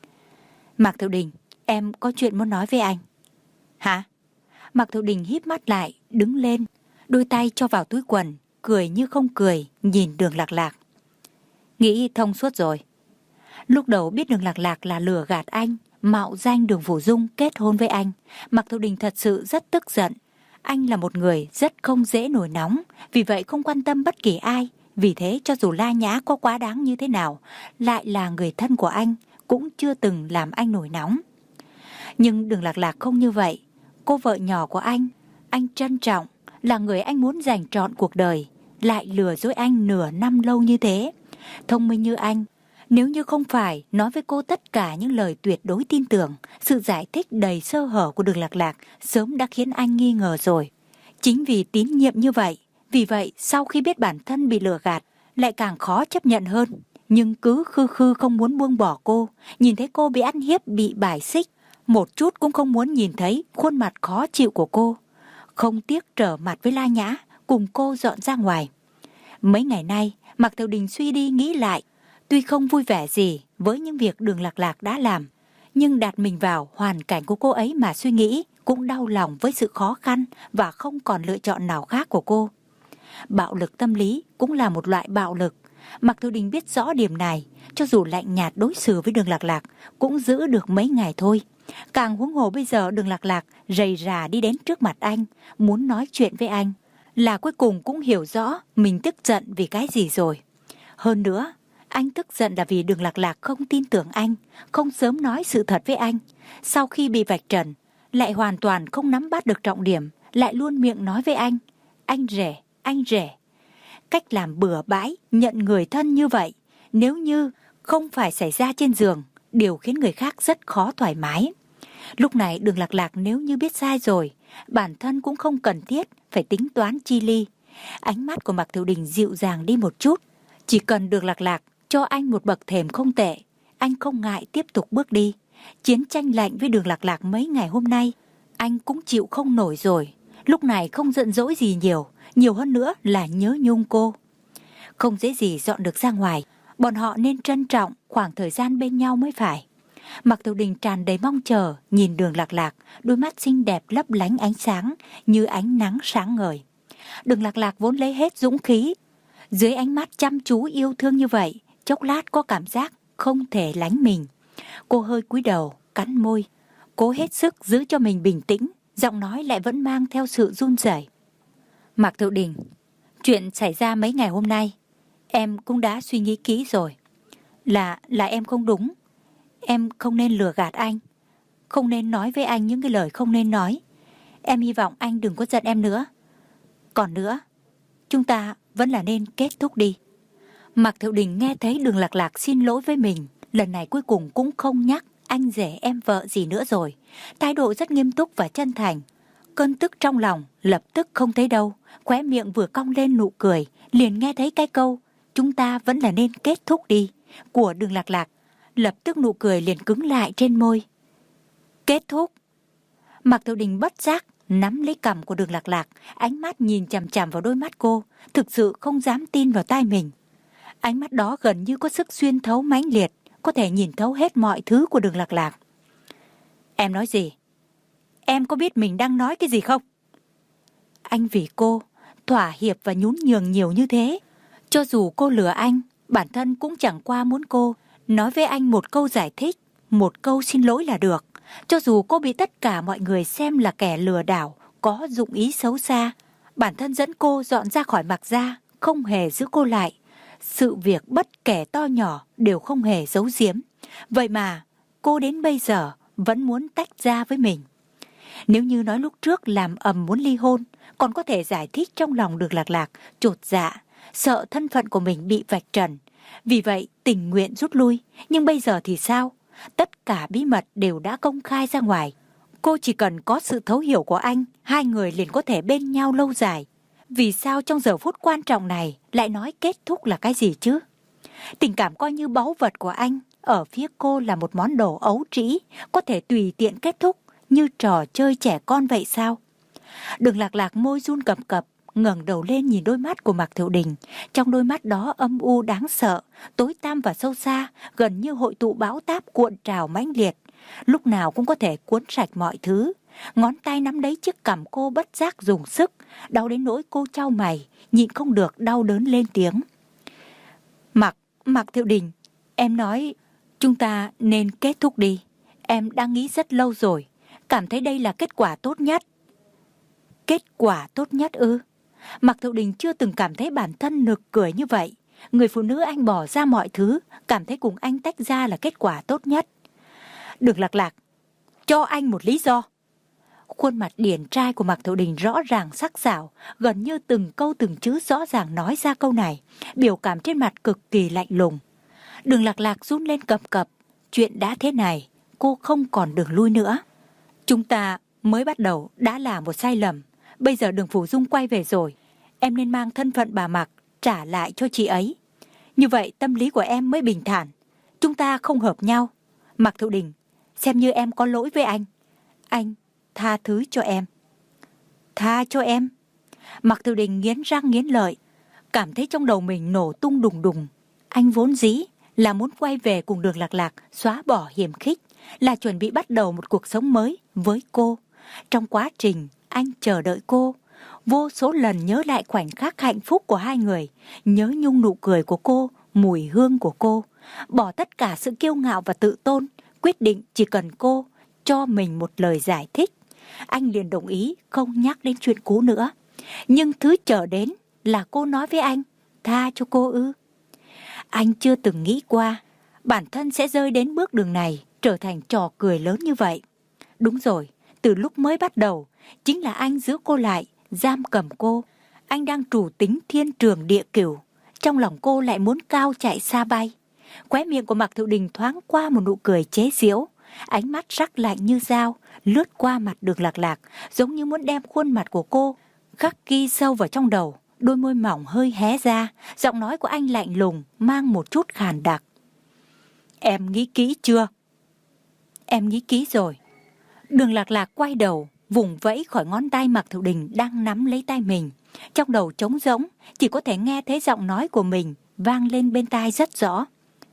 Mạc Thiệu Đình, em có chuyện muốn nói với anh. Hả? Mạc Thiệu Đình híp mắt lại, đứng lên, đôi tay cho vào túi quần, cười như không cười, nhìn Đường Lạc Lạc. Nghĩ thông suốt rồi. Lúc đầu biết Đường Lạc Lạc là lừa gạt anh, mạo danh Đường Phủ Dung kết hôn với anh, Mạc Thiệu Đình thật sự rất tức giận. Anh là một người rất không dễ nổi nóng, vì vậy không quan tâm bất kỳ ai. Vì thế cho dù La Nhã có quá đáng như thế nào, lại là người thân của anh, cũng chưa từng làm anh nổi nóng. Nhưng Đường Lạc Lạc không như vậy. Cô vợ nhỏ của anh trân trọng, là người anh muốn dành trọn cuộc đời, lại lừa dối anh nửa năm lâu như thế. Thông minh như anh, nếu như không phải nói với cô tất cả những lời tuyệt đối tin tưởng, sự giải thích đầy sơ hở của Đường Lạc Lạc sớm đã khiến anh nghi ngờ rồi. Chính vì tín nhiệm như vậy, vì vậy sau khi biết bản thân bị lừa gạt, lại càng khó chấp nhận hơn. Nhưng cứ khư khư không muốn buông bỏ cô, nhìn thấy cô bị ăn hiếp, bị bài xích, một chút cũng không muốn nhìn thấy khuôn mặt khó chịu của cô. Không tiếc trở mặt với La Nhã, cùng cô dọn ra ngoài. Mấy ngày nay, Mạc Thiệu Đình suy đi nghĩ lại, tuy không vui vẻ gì với những việc Đường Lạc Lạc đã làm, nhưng đặt mình vào hoàn cảnh của cô ấy mà suy nghĩ, cũng đau lòng với sự khó khăn và không còn lựa chọn nào khác của cô. Bạo lực tâm lý cũng là một loại bạo lực. Mạc Thiệu Đình biết rõ điểm này, cho dù lạnh nhạt đối xử với Đường Lạc Lạc cũng giữ được mấy ngày thôi. Càng huống hồ bây giờ Đường Lạc Lạc rầy rà đi đến trước mặt anh, muốn nói chuyện với anh, là cuối cùng cũng hiểu rõ mình tức giận vì cái gì rồi. Hơn nữa, anh tức giận là vì Đường Lạc Lạc không tin tưởng anh, không sớm nói sự thật với anh. Sau khi bị vạch trần, lại hoàn toàn không nắm bắt được trọng điểm, lại luôn miệng nói với anh rể, anh rể. Cách làm bừa bãi, nhận người thân như vậy, nếu như không phải xảy ra trên giường, điều khiến người khác rất khó thoải mái. Lúc này Đường Lạc Lạc nếu như biết sai rồi, bản thân cũng không cần thiết phải tính toán chi ly. Ánh mắt của Mạc Thiệu Đình dịu dàng đi một chút. Chỉ cần Đường Lạc Lạc cho anh một bậc thềm không tệ, anh không ngại tiếp tục bước đi. Chiến tranh lạnh với Đường Lạc Lạc mấy ngày hôm nay, anh cũng chịu không nổi rồi. Lúc này không giận dỗi gì nhiều hơn nữa là nhớ nhung cô. Không dễ gì dọn được ra ngoài, bọn họ nên trân trọng khoảng thời gian bên nhau mới phải. Mạc Thiệu Đình tràn đầy mong chờ nhìn Đường Lạc Lạc, đôi mắt xinh đẹp lấp lánh ánh sáng như ánh nắng sáng ngời. Đường Lạc Lạc vốn lấy hết dũng khí, dưới ánh mắt chăm chú yêu thương như vậy, chốc lát có cảm giác không thể lánh mình. Cô hơi cúi đầu, cắn môi, cố hết sức giữ cho mình bình tĩnh, giọng nói lại vẫn mang theo sự run rẩy. Mạc Thiệu Đình, chuyện xảy ra mấy ngày hôm nay, em cũng đã suy nghĩ kỹ rồi. Là em không đúng. Em không nên lừa gạt anh, không nên nói với anh những cái lời không nên nói. Em hy vọng anh đừng có giận em nữa. Còn nữa, chúng ta vẫn là nên kết thúc đi. Mạc Thiệu Đình nghe thấy Đường Lạc Lạc xin lỗi với mình, lần này cuối cùng cũng không nhắc anh rể em vợ gì nữa rồi. Thái độ rất nghiêm túc và chân thành. Cơn tức trong lòng lập tức không thấy đâu, khóe miệng vừa cong lên nụ cười, liền nghe thấy cái câu chúng ta vẫn là nên kết thúc đi của Đường Lạc Lạc. Lập tức nụ cười liền cứng lại trên môi. Kết thúc. Mạc Thiệu Đình bất giác nắm lấy cằm của Đường Lạc Lạc, ánh mắt nhìn chằm chằm vào đôi mắt cô, thực sự không dám tin vào tai mình. Ánh mắt đó gần như có sức xuyên thấu mãnh liệt, có thể nhìn thấu hết mọi thứ của Đường Lạc Lạc. Em nói gì? Em có biết mình đang nói cái gì không? Anh vì cô thỏa hiệp và nhún nhường nhiều như thế. Cho dù cô lừa anh, bản thân cũng chẳng qua muốn cô nói với anh một câu giải thích, một câu xin lỗi là được. Cho dù cô bị tất cả mọi người xem là kẻ lừa đảo, có dụng ý xấu xa, bản thân dẫn cô dọn ra khỏi Mạc gia, không hề giữ cô lại. Sự việc bất kể to nhỏ đều không hề giấu giếm. Vậy mà cô đến bây giờ vẫn muốn tách ra với mình. Nếu như nói lúc trước làm ầm muốn ly hôn, còn có thể giải thích trong lòng Đường Lạc Lạc chột dạ, sợ thân phận của mình bị vạch trần, vì vậy tình nguyện rút lui. Nhưng bây giờ thì sao? Tất cả bí mật đều đã công khai ra ngoài. Cô chỉ cần có sự thấu hiểu của anh, hai người liền có thể bên nhau lâu dài. Vì sao trong giờ phút quan trọng này lại nói kết thúc là cái gì chứ? Tình cảm coi như báu vật của anh, ở phía cô là một món đồ ấu trĩ, có thể tùy tiện kết thúc như trò chơi trẻ con vậy sao? Đường Lạc Lạc môi run cầm cập, ngẩng đầu lên nhìn đôi mắt của Mạc Thiệu Đình. Trong đôi mắt đó âm u đáng sợ, tối tăm và sâu xa, gần như hội tụ bão táp cuộn trào mãnh liệt, lúc nào cũng có thể cuốn sạch mọi thứ. Ngón tay nắm lấy chiếc cằm cô bất giác dùng sức, đau đến nỗi cô chau mày, nhịn không được đau đớn lên tiếng. Mạc Thiệu Đình, em nói chúng ta nên kết thúc đi. Em đang nghĩ rất lâu rồi, cảm thấy đây là kết quả tốt nhất. Kết quả tốt nhất ư? Mạc Thiệu Đình chưa từng cảm thấy bản thân nực cười như vậy. Người phụ nữ anh bỏ ra mọi thứ, cảm thấy cùng anh tách ra là kết quả tốt nhất. Đường Lạc Lạc, cho anh một lý do. Khuôn mặt điển trai của Mạc Thiệu Đình rõ ràng sắc sảo, gần như từng câu từng chữ rõ ràng nói ra câu này, biểu cảm trên mặt cực kỳ lạnh lùng. Đường Lạc Lạc run lên cầm cập, chuyện đã thế này, cô không còn đường lui nữa. Chúng ta mới bắt đầu đã là một sai lầm, bây giờ Đường Phủ Dung quay về rồi, em nên mang thân phận bà Mạc trả lại cho chị ấy. Như vậy tâm lý của em mới bình thản. Chúng ta không hợp nhau. Mạc Thiệu Đình, xem như em có lỗi với anh tha thứ cho em. Tha cho em? Mạc Thiệu Đình nghiến răng nghiến lợi, cảm thấy trong đầu mình nổ tung đùng đùng. Anh vốn dĩ là muốn quay về cùng Đường Lạc Lạc, xóa bỏ hiềm khích, là chuẩn bị bắt đầu một cuộc sống mới với cô. Trong quá trình anh chờ đợi cô, vô số lần nhớ lại khoảnh khắc hạnh phúc của hai người, nhớ nhung nụ cười của cô, mùi hương của cô, bỏ tất cả sự kiêu ngạo và tự tôn, quyết định chỉ cần cô cho mình một lời giải thích, anh liền đồng ý không nhắc đến chuyện cũ nữa. Nhưng thứ chờ đến là cô nói với anh tha cho cô ư? Anh chưa từng nghĩ qua bản thân sẽ rơi đến bước đường này, trở thành trò cười lớn như vậy. Đúng rồi, từ lúc mới bắt đầu chính là anh giữ cô lại, giam cầm cô. Anh đang trù tính thiên trường địa cửu, trong lòng cô lại muốn cao chạy xa bay. Khóe miệng của Mạc Thiệu Đình thoáng qua một nụ cười chế giễu, ánh mắt sắc lạnh như dao lướt qua mặt Đường Lạc Lạc, giống như muốn đem khuôn mặt của cô khắc ghi sâu vào trong đầu. Đôi môi mỏng hơi hé ra, giọng nói của anh lạnh lùng mang một chút khàn đặc. Em nghĩ kỹ chưa? Em nghĩ kỹ rồi. Đường Lạc Lạc quay đầu, vùng vẫy khỏi ngón tay Mạc Thiệu Đình đang nắm lấy tay mình. Trong đầu trống rỗng, chỉ có thể nghe thấy giọng nói của mình vang lên bên tai rất rõ.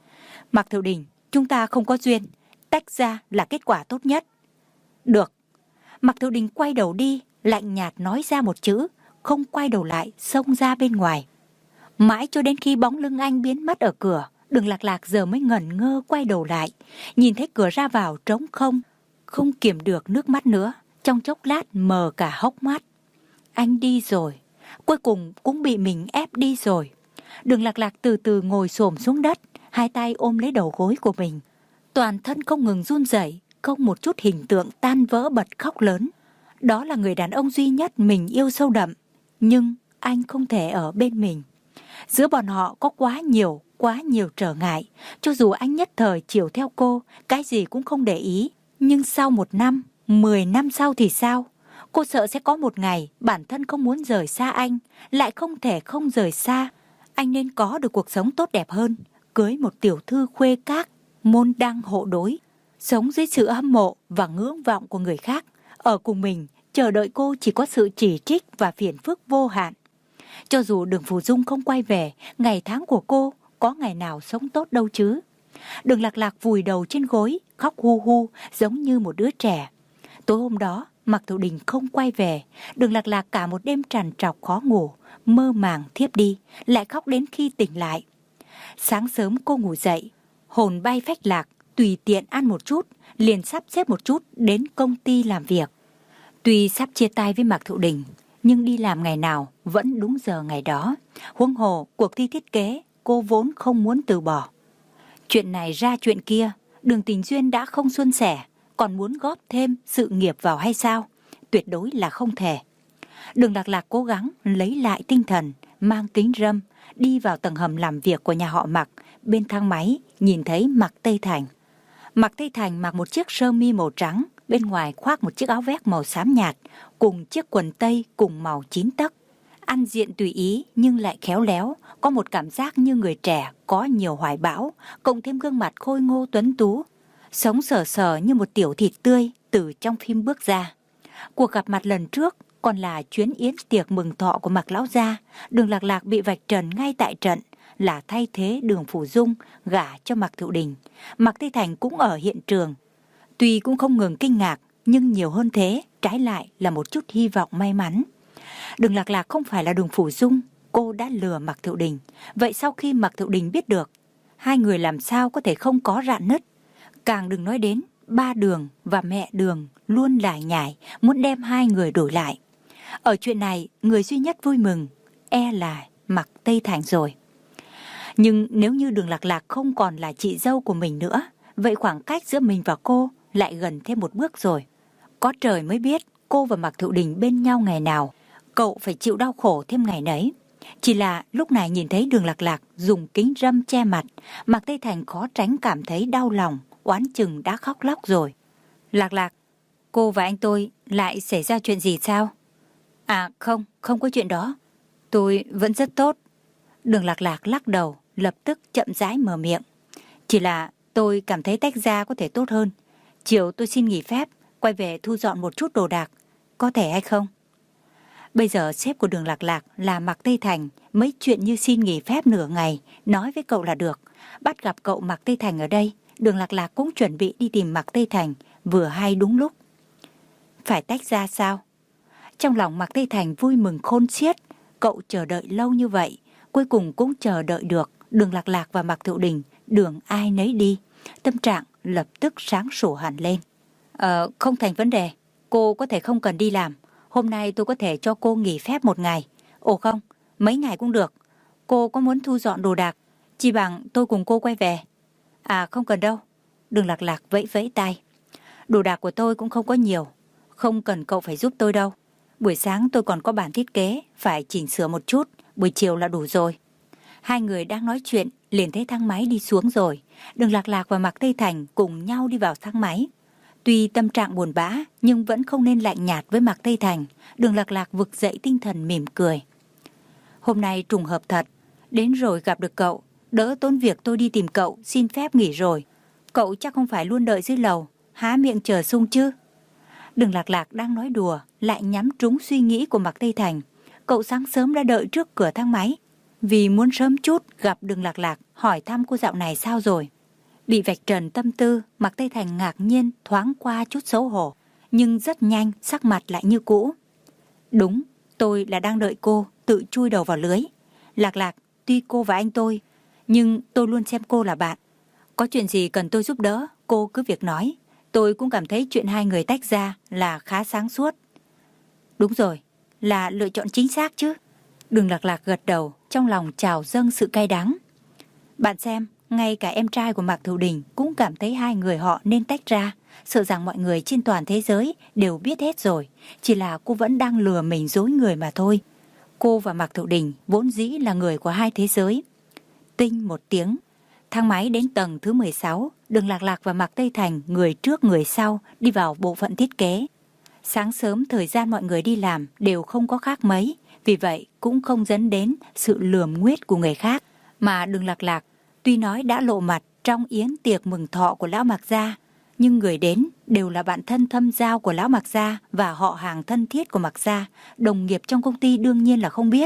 Mạc Thiệu Đình, chúng ta không có duyên, tách ra là kết quả tốt nhất. Được. Mạc Thiệu Đình quay đầu đi, lạnh nhạt nói ra một chữ, không quay đầu lại, xông ra bên ngoài. Mãi cho đến khi bóng lưng anh biến mất ở cửa, Đường Lạc Lạc giờ mới ngẩn ngơ quay đầu lại, nhìn thấy cửa ra vào trống không, không kiềm được nước mắt nữa, trong chốc lát mờ cả hốc mắt. Anh đi rồi, cuối cùng cũng bị mình ép đi rồi. Đường Lạc Lạc từ từ ngồi xổm xuống đất, hai tay ôm lấy đầu gối của mình, toàn thân không ngừng run rẩy, không một chút hình tượng tan vỡ bật khóc lớn. Đó là người đàn ông duy nhất mình yêu sâu đậm, nhưng anh không thể ở bên mình. Giữa bọn họ có quá nhiều trở ngại. Cho dù anh nhất thời chiều theo cô, cái gì cũng không để ý, nhưng sau 1 năm, 10 năm sau thì sao? Cô sợ sẽ có một ngày bản thân không muốn rời xa anh, lại không thể không rời xa. Anh nên có được cuộc sống tốt đẹp hơn, cưới một tiểu thư khuê các, môn đăng hộ đối, sống dưới sự hâm mộ và ngưỡng vọng của người khác. Ở cùng mình, chờ đợi cô chỉ có sự chỉ trích và phiền phức vô hạn. Cho dù Đường Phủ Dung không quay về, ngày tháng của cô có ngày nào sống tốt đâu chứ. Đường Lạc Lạc vùi đầu trên gối, khóc hu hu giống như một đứa trẻ. Tối hôm đó, Mạc Thiệu Đình không quay về. Đường Lạc Lạc cả một đêm trằn trọc khó ngủ, mơ màng thiếp đi, lại khóc đến khi tỉnh lại. Sáng sớm cô ngủ dậy, hồn bay phách lạc, tùy tiện ăn một chút, liền sắp xếp một chút đến công ty làm việc. Tuy sắp chia tay với Mạc Thiệu Đình, nhưng đi làm ngày nào vẫn đúng giờ ngày đó. Huống hồ cuộc thi thiết kế cô vốn không muốn từ bỏ. Chuyện này ra chuyện kia, Đường Tình Duyên đã không suôn sẻ, còn muốn góp thêm sự nghiệp vào hay sao? Tuyệt đối là không thể. Đường Lạc Lạc cố gắng lấy lại tinh thần, mang kính râm, đi vào tầng hầm làm việc của nhà họ Mạc. Bên thang máy nhìn thấy Mạc Tây Thành. Mạc Tây Thành mặc một chiếc sơ mi màu trắng, bên ngoài khoác một chiếc áo vest màu xám nhạt, cùng chiếc quần tây cùng màu 9 tấc. Ăn diện tùy ý nhưng lại khéo léo, có một cảm giác như người trẻ có nhiều hoài bão, cộng thêm gương mặt khôi ngô tuấn tú, sống sờ sờ như một tiểu thịt tươi từ trong phim bước ra. Cuộc gặp mặt lần trước còn là chuyến yến tiệc mừng thọ của Mạc lão gia. Đường Lạc Lạc bị vạch trần ngay tại trận, là thay thế Đường Phủ Dung gả cho Mạc Thiệu Đình. Mạc Tây Thành cũng ở hiện trường. Tuy cũng không ngừng kinh ngạc, nhưng nhiều hơn thế, trái lại là một chút hy vọng may mắn. Đường Lạc Lạc không phải là Đường Phủ Dung, cô đã lừa Mạc Thiệu Đình. Vậy sau khi Mạc Thiệu Đình biết được, hai người làm sao có thể không có rạn nứt. Càng đừng nói đến ba Đường và mẹ Đường luôn lải nhải muốn đem hai người đổi lại. Ở chuyện này, người duy nhất vui mừng là Mạc Tây Thành rồi. Nhưng nếu như Đường Lạc Lạc không còn là chị dâu của mình nữa, vậy khoảng cách giữa mình và cô lại gần thêm một bước rồi. Có trời mới biết cô và Mạc Thiệu Đình bên nhau ngày nào, cậu phải chịu đau khổ thêm ngày nấy. Chỉ là lúc này nhìn thấy Đường Lạc Lạc dùng kính râm che mặt, Mạc Tây Thành khó tránh cảm thấy đau lòng, oán chừng đã khóc lóc rồi. Lạc Lạc, cô và anh tôi lại xảy ra chuyện gì sao? À không, không có chuyện đó. Tôi vẫn rất tốt. Đường Lạc Lạc lắc đầu, lập tức chậm rãi mở miệng. Chỉ là tôi cảm thấy tách ra có thể tốt hơn. Chiều tôi xin nghỉ phép, quay về thu dọn một chút đồ đạc. Có thể hay không? Bây giờ sếp của Đường Lạc Lạc là Mạc Tây Thành, mấy chuyện như xin nghỉ phép nửa ngày, nói với cậu là được. Bắt gặp cậu Mạc Tây Thành ở đây, Đường Lạc Lạc cũng chuẩn bị đi tìm Mạc Tây Thành, vừa hay đúng lúc. Phải tách ra sao? Trong lòng Mạc Tây Thành vui mừng khôn xiết, cậu chờ đợi lâu như vậy, cuối cùng cũng chờ đợi được Đường Lạc Lạc và Mạc Thiệu Đình, đường ai nấy đi. Tâm trạng lập tức sáng sủa hẳn lên. Không thành vấn đề, cô có thể không cần đi làm. Hôm nay tôi có thể cho cô nghỉ phép một ngày. Ồ không, mấy ngày cũng được. Cô có muốn thu dọn đồ đạc, chỉ bằng tôi cùng cô quay về. À không cần đâu. Đường Lạc Lạc vẫy vẫy tay. Đồ đạc của tôi cũng không có nhiều, không cần cậu phải giúp tôi đâu. Buổi sáng tôi còn có bản thiết kế, phải chỉnh sửa một chút, buổi chiều là đủ rồi. Hai người đang nói chuyện, liền thấy thang máy đi xuống rồi. Đường Lạc Lạc và Mạc Tây Thành cùng nhau đi vào thang máy. Tuy tâm trạng buồn bã, nhưng vẫn không nên lạnh nhạt với Mạc Tây Thành. Đường Lạc Lạc vực dậy tinh thần mỉm cười. Hôm nay trùng hợp thật, đến rồi gặp được cậu, đỡ tốn việc tôi đi tìm cậu xin phép nghỉ rồi. Cậu chắc không phải luôn đợi dưới lầu, há miệng chờ sung chứ? Đường Lạc Lạc đang nói đùa, lại nhắm trúng suy nghĩ của Mạc Tây Thành. Cậu sáng sớm đã đợi trước cửa thang máy, vì muốn sớm chút gặp Đường Lạc Lạc, hỏi thăm cô dạo này sao rồi. Bị vạch trần tâm tư, Mạc Tây Thành ngạc nhiên, thoáng qua chút xấu hổ, nhưng rất nhanh sắc mặt lại như cũ. Đúng, tôi là đang đợi cô tự chui đầu vào lưới. Lạc Lạc, tuy cô và anh tôi, nhưng tôi luôn xem cô là bạn. Có chuyện gì cần tôi giúp đỡ, cô cứ việc nói. Tôi cũng cảm thấy chuyện hai người tách ra là khá sáng suốt. Đúng rồi, là lựa chọn chính xác chứ. Đường Lạc Lạc gật đầu, trong lòng trào dâng sự cay đắng. Bạn xem, ngay cả em trai của Mạc Thiệu Đình cũng cảm thấy hai người họ nên tách ra. Sợ rằng mọi người trên toàn thế giới đều biết hết rồi. Chỉ là cô vẫn đang lừa mình dối người mà thôi. Cô và Mạc Thiệu Đình vốn dĩ là người của hai thế giới. Tinh một tiếng, thang máy đến tầng thứ 16. Đường Lạc Lạc và Mạc Tây Thành người trước người sau đi vào bộ phận thiết kế. Sáng sớm thời gian mọi người đi làm đều không có khác mấy, vì vậy cũng không dẫn đến sự lườm nguết của người khác. Mà Đường Lạc Lạc tuy nói đã lộ mặt trong yến tiệc mừng thọ của lão Mạc gia, nhưng người đến đều là bạn thân thâm giao của lão Mạc gia và họ hàng thân thiết của Mạc gia. Đồng nghiệp trong công ty đương nhiên là không biết.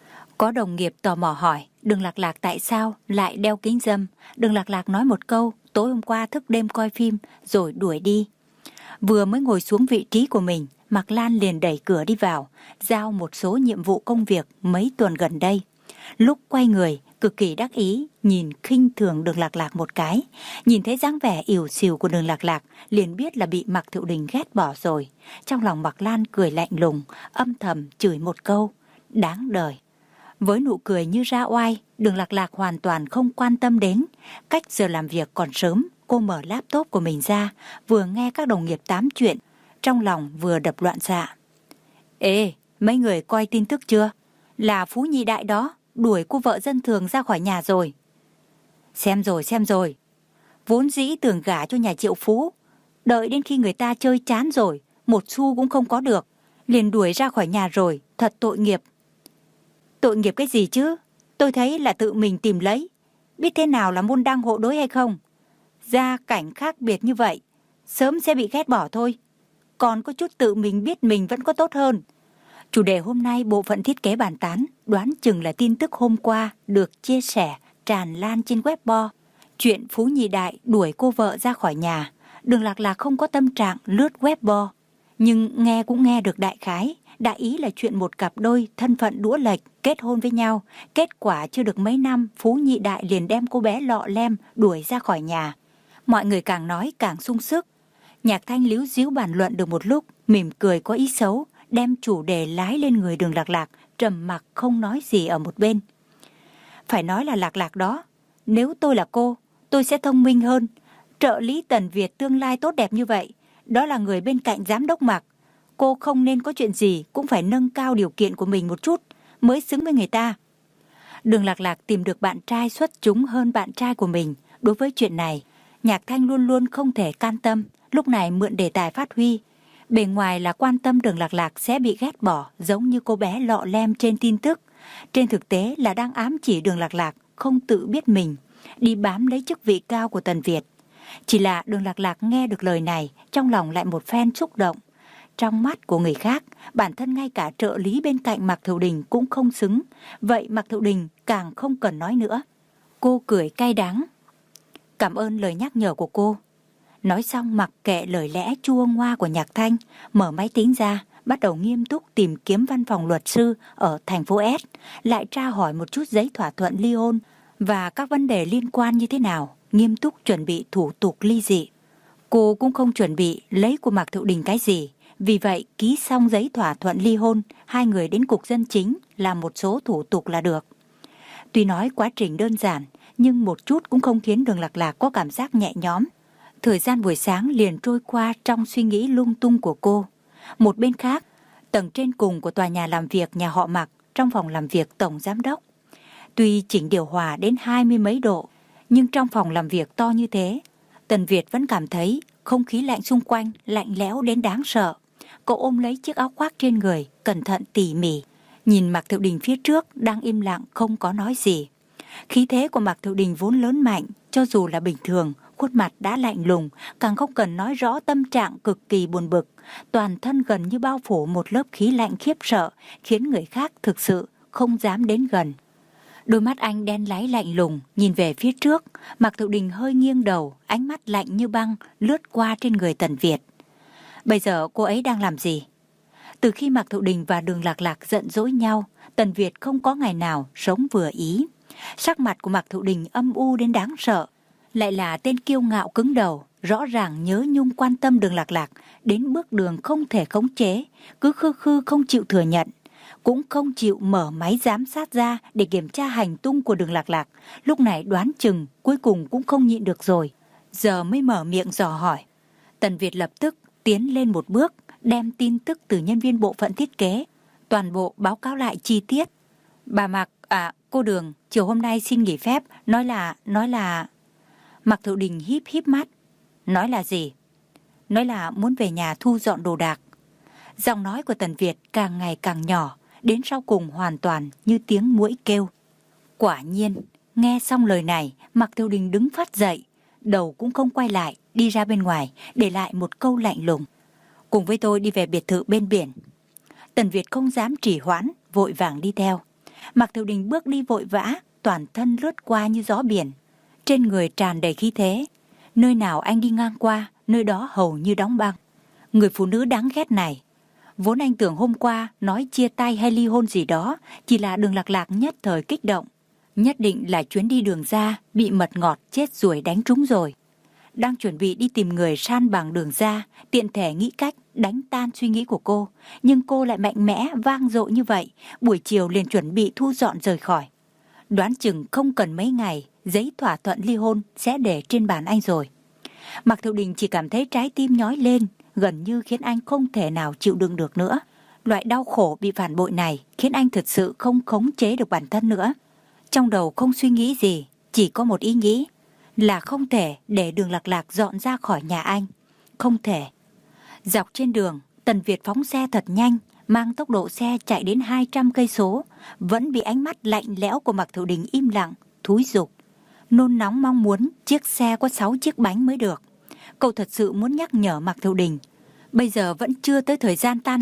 Có đồng nghiệp tò mò hỏi Đường Lạc Lạc tại sao lại đeo kính râm. Đường Lạc Lạc nói một câu tối hôm qua thức đêm coi phim rồi đuổi đi. Vừa mới ngồi xuống vị trí của mình, Mạc Lan liền đẩy cửa đi vào, giao một số nhiệm vụ công việc mấy tuần gần đây. Lúc quay người, cực kỳ đắc ý, nhìn khinh thường Đường Lạc Lạc một cái. Nhìn thấy dáng vẻ ỉu xìu của Đường Lạc Lạc, liền biết là bị Mạc Thiệu Đình ghét bỏ rồi. Trong lòng Mạc Lan cười lạnh lùng, âm thầm chửi một câu, đáng đời. Với nụ cười như ra oai, Đường Lạc Lạc hoàn toàn không quan tâm đến. Cách giờ làm việc còn sớm, cô mở laptop của mình ra, vừa nghe các đồng nghiệp tám chuyện, trong lòng vừa đập loạn xạ. Ê, mấy người coi tin tức chưa? Là Phú Nhị Đại đó, đuổi cô vợ dân thường ra khỏi nhà rồi. Xem rồi. Vốn dĩ tưởng gả cho nhà Triệu Phú, đợi đến khi người ta chơi chán rồi, một xu cũng không có được, liền đuổi ra khỏi nhà rồi, thật tội nghiệp. Tội nghiệp cái gì chứ? Tôi thấy là tự mình tìm lấy. Biết thế nào là môn đăng hộ đối hay không? Gia cảnh khác biệt như vậy, sớm sẽ bị ghét bỏ thôi. Còn có chút tự mình biết mình vẫn có tốt hơn. Chủ đề hôm nay bộ phận thiết kế bàn tán đoán chừng là tin tức hôm qua được chia sẻ tràn lan trên Weibo. Chuyện Phú Nhị Đại đuổi cô vợ ra khỏi nhà. Đường Lạc Lạc không có tâm trạng lướt Weibo, nhưng nghe cũng nghe được đại khái. Đại ý là chuyện một cặp đôi thân phận đũa lệch kết hôn với nhau. Kết quả chưa được mấy năm, Phú Nhị Đại liền đem cô bé lọ lem đuổi ra khỏi nhà. Mọi người càng nói càng sung sức. Nhạc Thanh líu díu bàn luận được một lúc, mỉm cười có ý xấu, đem chủ đề lái lên người Đường Lạc Lạc, trầm mặc không nói gì ở một bên. Phải nói là Lạc Lạc đó, nếu tôi là cô, tôi sẽ thông minh hơn. Trợ lý Tần Việt tương lai tốt đẹp như vậy, đó là người bên cạnh giám đốc Mạc. Cô không nên có chuyện gì cũng phải nâng cao điều kiện của mình một chút mới xứng với người ta. Đường Lạc Lạc tìm được bạn trai xuất chúng hơn bạn trai của mình. Đối với chuyện này, Nhạc Thanh luôn luôn không thể can tâm. Lúc này mượn đề tài phát huy. Bề ngoài là quan tâm Đường Lạc Lạc sẽ bị ghét bỏ, giống như cô bé lọ lem trên tin tức. Trên thực tế là đang ám chỉ Đường Lạc Lạc không tự biết mình, đi bám lấy chức vị cao của Tần Việt. Chỉ là Đường Lạc Lạc nghe được lời này, trong lòng lại một phen xúc động. Trong mắt của người khác, bản thân ngay cả trợ lý bên cạnh Mạc Thiệu Đình cũng không xứng. Vậy Mạc Thiệu Đình càng không cần nói nữa. Cô cười cay đắng. Cảm ơn lời nhắc nhở của cô. Nói xong mặc kệ lời lẽ chua ngoa của Nhạc Thanh, mở máy tính ra, bắt đầu nghiêm túc tìm kiếm văn phòng luật sư ở thành phố S, lại tra hỏi một chút giấy thỏa thuận ly hôn và các vấn đề liên quan như thế nào, nghiêm túc chuẩn bị thủ tục ly dị. Cô cũng không chuẩn bị lấy của Mạc Thiệu Đình cái gì, vì vậy ký xong giấy thỏa thuận ly hôn, hai người đến cục dân chính làm một số thủ tục là được. Tuy nói quá trình đơn giản, nhưng một chút cũng không khiến Đường Lạc Lạc có cảm giác nhẹ nhõm. Thời gian buổi sáng liền trôi qua trong suy nghĩ lung tung của cô. Một bên khác, tầng trên cùng của tòa nhà làm việc nhà họ Mạc, trong phòng làm việc tổng giám đốc. Tuy chỉnh điều hòa đến 20 mấy độ, nhưng trong phòng làm việc to như thế, Tần Việt vẫn cảm thấy không khí lạnh xung quanh lạnh lẽo đến đáng sợ. Cậu ôm lấy chiếc áo khoác trên người, cẩn thận tỉ mỉ, nhìn Mạc Thiệu Đình phía trước đang im lặng không có nói gì. Khí thế của Mạc Thiệu Đình vốn lớn mạnh, cho dù là bình thường, khuôn mặt đã lạnh lùng, càng không cần nói rõ tâm trạng cực kỳ buồn bực. Toàn thân gần như bao phủ một lớp khí lạnh khiếp sợ, khiến người khác thực sự không dám đến gần. Đôi mắt anh đen láy lạnh lùng, nhìn về phía trước. Mạc Thiệu Đình hơi nghiêng đầu, ánh mắt lạnh như băng, lướt qua trên người Tần Việt. Bây giờ cô ấy đang làm gì? Từ khi Mạc Thiệu Đình và Đường Lạc Lạc giận dỗi nhau, Tần Việt không có ngày nào sống vừa ý. Sắc mặt của Mạc Thiệu Đình âm u đến đáng sợ. Lại là tên kiêu ngạo cứng đầu, rõ ràng nhớ nhung quan tâm Đường Lạc Lạc, đến bước đường không thể khống chế, cứ khư khư không chịu thừa nhận. Cũng không chịu mở máy giám sát ra để kiểm tra hành tung của Đường Lạc Lạc. Lúc này đoán chừng cuối cùng cũng không nhịn được rồi, giờ mới mở miệng dò hỏi. Tần Việt lập tức tiến lên một bước, đem tin tức từ nhân viên bộ phận thiết kế toàn bộ báo cáo lại chi tiết. Bà Mạc, cô Đường, chiều hôm nay xin nghỉ phép, nói là... Mạc Thiệu Đình híp híp mắt. Nói là gì? Nói là muốn về nhà thu dọn đồ đạc. Giọng nói của Tần Việt càng ngày càng nhỏ, đến sau cùng hoàn toàn như tiếng muỗi kêu. Quả nhiên, nghe xong lời này, Mạc Thiệu Đình đứng phát dậy, đầu cũng không quay lại, đi ra bên ngoài, để lại một câu lạnh lùng. Cùng với tôi đi về biệt thự bên biển. Tần Việt không dám trì hoãn, vội vàng đi theo. Mạc Thiệu Đình bước đi vội vã, toàn thân lướt qua như gió biển. Trên người tràn đầy khí thế. Nơi nào anh đi ngang qua, nơi đó hầu như đóng băng. Người phụ nữ đáng ghét này. Vốn anh tưởng hôm qua nói chia tay hay ly hôn gì đó, chỉ là Đường Lạc Lạc nhất thời kích động. Nhất định là chuyến đi Đường ra bị mật ngọt chết ruồi đánh trúng rồi. Đang chuẩn bị đi tìm người san bằng Đường ra, tiện thể nghĩ cách đánh tan suy nghĩ của cô. Nhưng cô lại mạnh mẽ, vang dội như vậy, buổi chiều liền chuẩn bị thu dọn rời khỏi. Đoán chừng không cần mấy ngày, giấy thỏa thuận ly hôn sẽ để trên bàn anh rồi. Mạc Thiệu Đình chỉ cảm thấy trái tim nhói lên, gần như khiến anh không thể nào chịu đựng được nữa. Loại đau khổ bị phản bội này khiến anh thật sự không khống chế được bản thân nữa. Trong đầu không suy nghĩ gì, chỉ có một ý nghĩ là không thể để Đường Lạc Lạc dọn ra khỏi nhà anh. Không thể. Dọc trên đường, Tần Việt phóng xe thật nhanh, mang tốc độ xe chạy đến 200 cây số, vẫn bị ánh mắt lạnh lẽo của Mạc Thiệu Đình im lặng, thúi giục. Nôn nóng mong muốn chiếc xe có 6 chiếc bánh mới được. Cậu thật sự muốn nhắc nhở Mạc Thiệu Đình. Bây giờ vẫn chưa tới thời gian tan làm,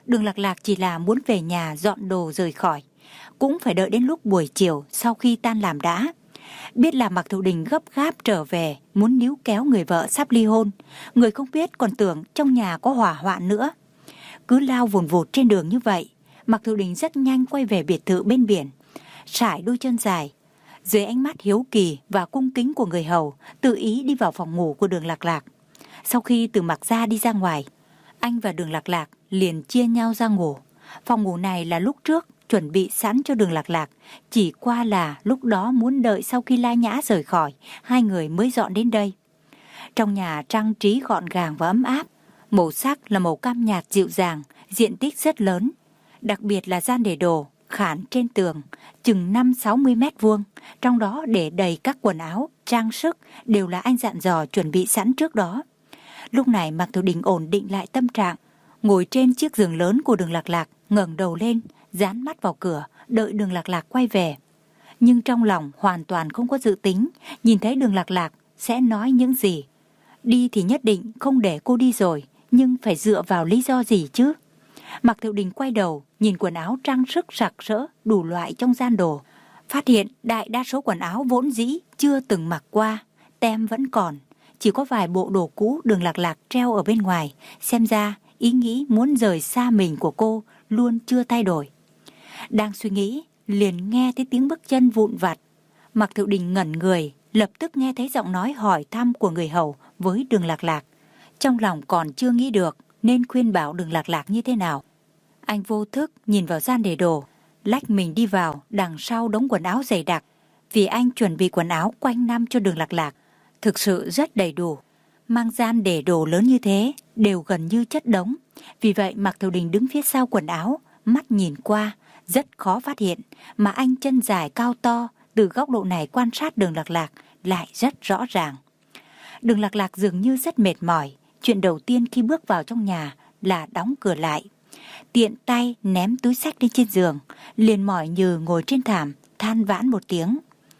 Đường Lạc Lạc chỉ là muốn về nhà dọn đồ rời khỏi, cũng phải đợi đến lúc buổi chiều sau khi tan làm đã. Biết là Mạc Thiệu Đình gấp gáp trở về, muốn níu kéo người vợ sắp ly hôn, người không biết còn tưởng trong nhà có hỏa hoạn nữa. Cứ lao vùn vụt trên đường như vậy, Mạc Thiệu Đình rất nhanh quay về biệt thự bên biển, sải đôi chân dài. Dưới ánh mắt hiếu kỳ và cung kính của người hầu, tự ý đi vào phòng ngủ của Đường Lạc Lạc. Sau khi từ Mạc gia đi ra ngoài, anh và Đường Lạc Lạc liền chia nhau ra ngủ. Phòng ngủ này là lúc trước chuẩn bị sẵn cho Đường Lạc Lạc, chỉ qua là lúc đó muốn đợi sau khi La Nhã rời khỏi, hai người mới dọn đến đây. Trong nhà trang trí gọn gàng và ấm áp, màu sắc là màu cam nhạt dịu dàng, diện tích rất lớn. Đặc biệt là gian để đồ, khảm trên tường, chừng 5-60 mét vuông, trong đó để đầy các quần áo, trang sức, đều là anh dặn dò chuẩn bị sẵn trước đó. Lúc này Mạc Thiệu Đình ổn định lại tâm trạng, ngồi trên chiếc giường lớn của Đường Lạc Lạc, ngẩng đầu lên, dán mắt vào cửa, đợi Đường Lạc Lạc quay về. Nhưng trong lòng hoàn toàn không có dự tính, nhìn thấy Đường Lạc Lạc sẽ nói những gì. Đi thì nhất định không để cô đi rồi, nhưng phải dựa vào lý do gì chứ? Mạc Thiệu Đình quay đầu, nhìn quần áo trang sức sặc sỡ, đủ loại trong gian đồ. Phát hiện đại đa số quần áo vốn dĩ chưa từng mặc qua, tem vẫn còn. Chỉ có vài bộ đồ cũ Đường Lạc Lạc treo ở bên ngoài, xem ra ý nghĩ muốn rời xa mình của cô luôn chưa thay đổi. Đang suy nghĩ, liền nghe thấy tiếng bước chân vụn vặt. Mạc Thiệu Đình ngẩn người, lập tức nghe thấy giọng nói hỏi thăm của người hầu với Đường Lạc Lạc. Trong lòng còn chưa nghĩ được nên khuyên bảo Đường Lạc Lạc như thế nào. Anh vô thức nhìn vào gian để đồ, lách mình đi vào đằng sau đống quần áo dày đặc, vì anh chuẩn bị quần áo quanh năm cho Đường Lạc Lạc, thực sự rất đầy đủ. Mang gian để đồ lớn như thế đều gần như chất đống, vì vậy Mạc Thiệu Đình đứng phía sau quần áo, mắt nhìn qua rất khó phát hiện, mà anh chân dài cao to từ góc độ này quan sát Đường Lạc Lạc lại rất rõ ràng. Đường Lạc Lạc dường như rất mệt mỏi, chuyện đầu tiên khi bước vào trong nhà là đóng cửa lại. Tiện tay ném túi xách lên trên giường, liền mỏi nhừ ngồi trên thảm, than vãn một tiếng.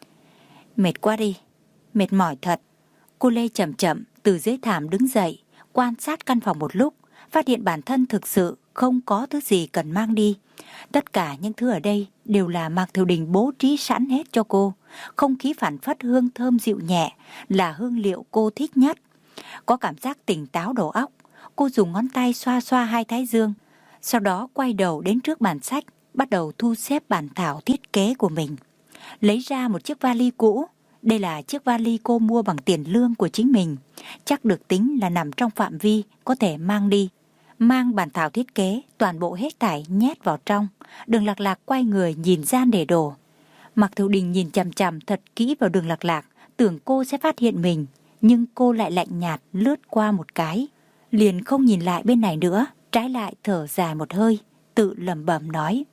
Mệt quá đi, mệt mỏi thật. Cô Lê chậm chậm từ dưới thảm đứng dậy, quan sát căn phòng một lúc, phát hiện bản thân thực sự không có thứ gì cần mang đi. Tất cả những thứ ở đây đều là Mạc Thiệu Đình bố trí sẵn hết cho cô. Không khí phảng phất hương thơm dịu nhẹ là hương liệu cô thích nhất. Có cảm giác tỉnh táo đầu óc, cô dùng ngón tay xoa xoa hai thái dương, sau đó quay đầu đến trước bàn sách, bắt đầu thu xếp bản thảo thiết kế của mình. Lấy ra một chiếc vali cũ. Đây là chiếc vali cô mua bằng tiền lương của chính mình, chắc được tính là nằm trong phạm vi có thể mang đi. Mang bản thảo thiết kế toàn bộ hết thảy nhét vào trong. Đường Lạc Lạc quay người nhìn gian để đồ. Mạc Thiệu Đình nhìn chằm chằm thật kỹ vào Đường Lạc Lạc, tưởng cô sẽ phát hiện mình, nhưng cô lại lạnh nhạt lướt qua một cái, liền không nhìn lại bên này nữa, trái lại thở dài một hơi, tự lẩm bẩm nói: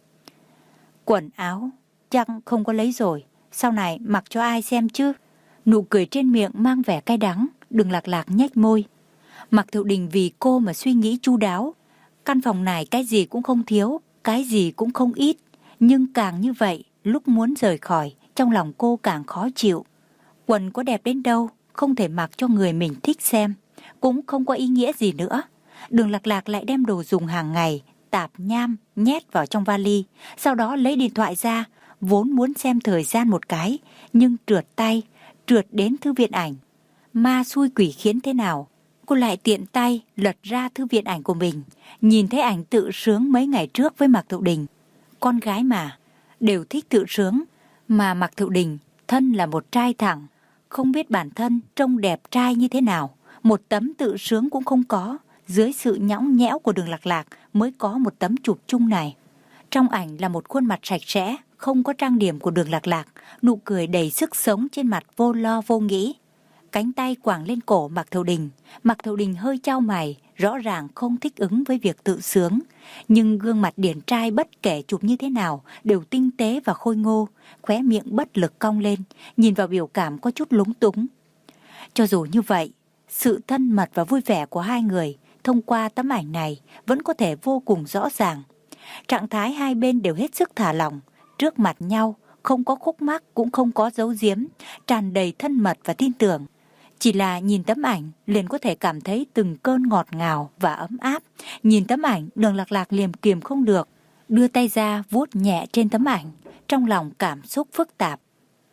quần áo chắc không có lấy rồi, sau này mặc cho ai xem chứ? Nụ cười trên miệng mang vẻ cay đắng. Đường Lạc Lạc nhếch môi. Mạc Thiệu Đình vì cô mà suy nghĩ chu đáo. Căn phòng này cái gì cũng không thiếu, cái gì cũng không ít, nhưng càng như vậy, lúc muốn rời khỏi, trong lòng cô càng khó chịu. Quần có đẹp đến đâu, không thể mặc cho người mình thích xem, cũng không có ý nghĩa gì nữa. Đường Lạc Lạc lại đem đồ dùng hàng ngày, tạp nham nhét vào trong vali, sau đó lấy điện thoại ra, vốn muốn xem thời gian một cái, nhưng trượt tay, trượt đến thư viện ảnh. Ma xui quỷ khiến thế nào, cô lại tiện tay lật ra thư viện ảnh của mình, nhìn thấy ảnh tự sướng mấy ngày trước với Mạc Thiệu Đình. Con gái mà, đều thích tự sướng, mà Mạc Thiệu Đình thân là một trai thẳng, không biết bản thân trông đẹp trai như thế nào, một tấm tự sướng cũng không có. Dưới sự nhõng nhẽo của Đường Lạc Lạc mới có một tấm chụp chung này. Trong ảnh là một khuôn mặt sạch sẽ, không có trang điểm của Đường Lạc Lạc, nụ cười đầy sức sống trên mặt vô lo vô nghĩ. Cánh tay quàng lên cổ Mạc Thiệu Đình. Mạc Thiệu Đình hơi chau mày, rõ ràng không thích ứng với việc tự sướng. Nhưng gương mặt điển trai bất kể chụp như thế nào đều tinh tế và khôi ngô, khóe miệng bất lực cong lên, nhìn vào biểu cảm có chút lúng túng. Cho dù như vậy, sự thân mật và vui vẻ của hai người thông qua tấm ảnh này vẫn có thể vô cùng rõ ràng. Trạng thái hai bên đều hết sức thả lỏng, trước mặt nhau không có khúc mắc cũng không có giấu giếm, tràn đầy thân mật và tin tưởng. Chỉ là nhìn tấm ảnh liền có thể cảm thấy từng cơn ngọt ngào và ấm áp. Nhìn tấm ảnh, Đường Lạc Lạc liền kiềm không được, đưa tay ra vuốt nhẹ trên tấm ảnh, trong lòng cảm xúc phức tạp.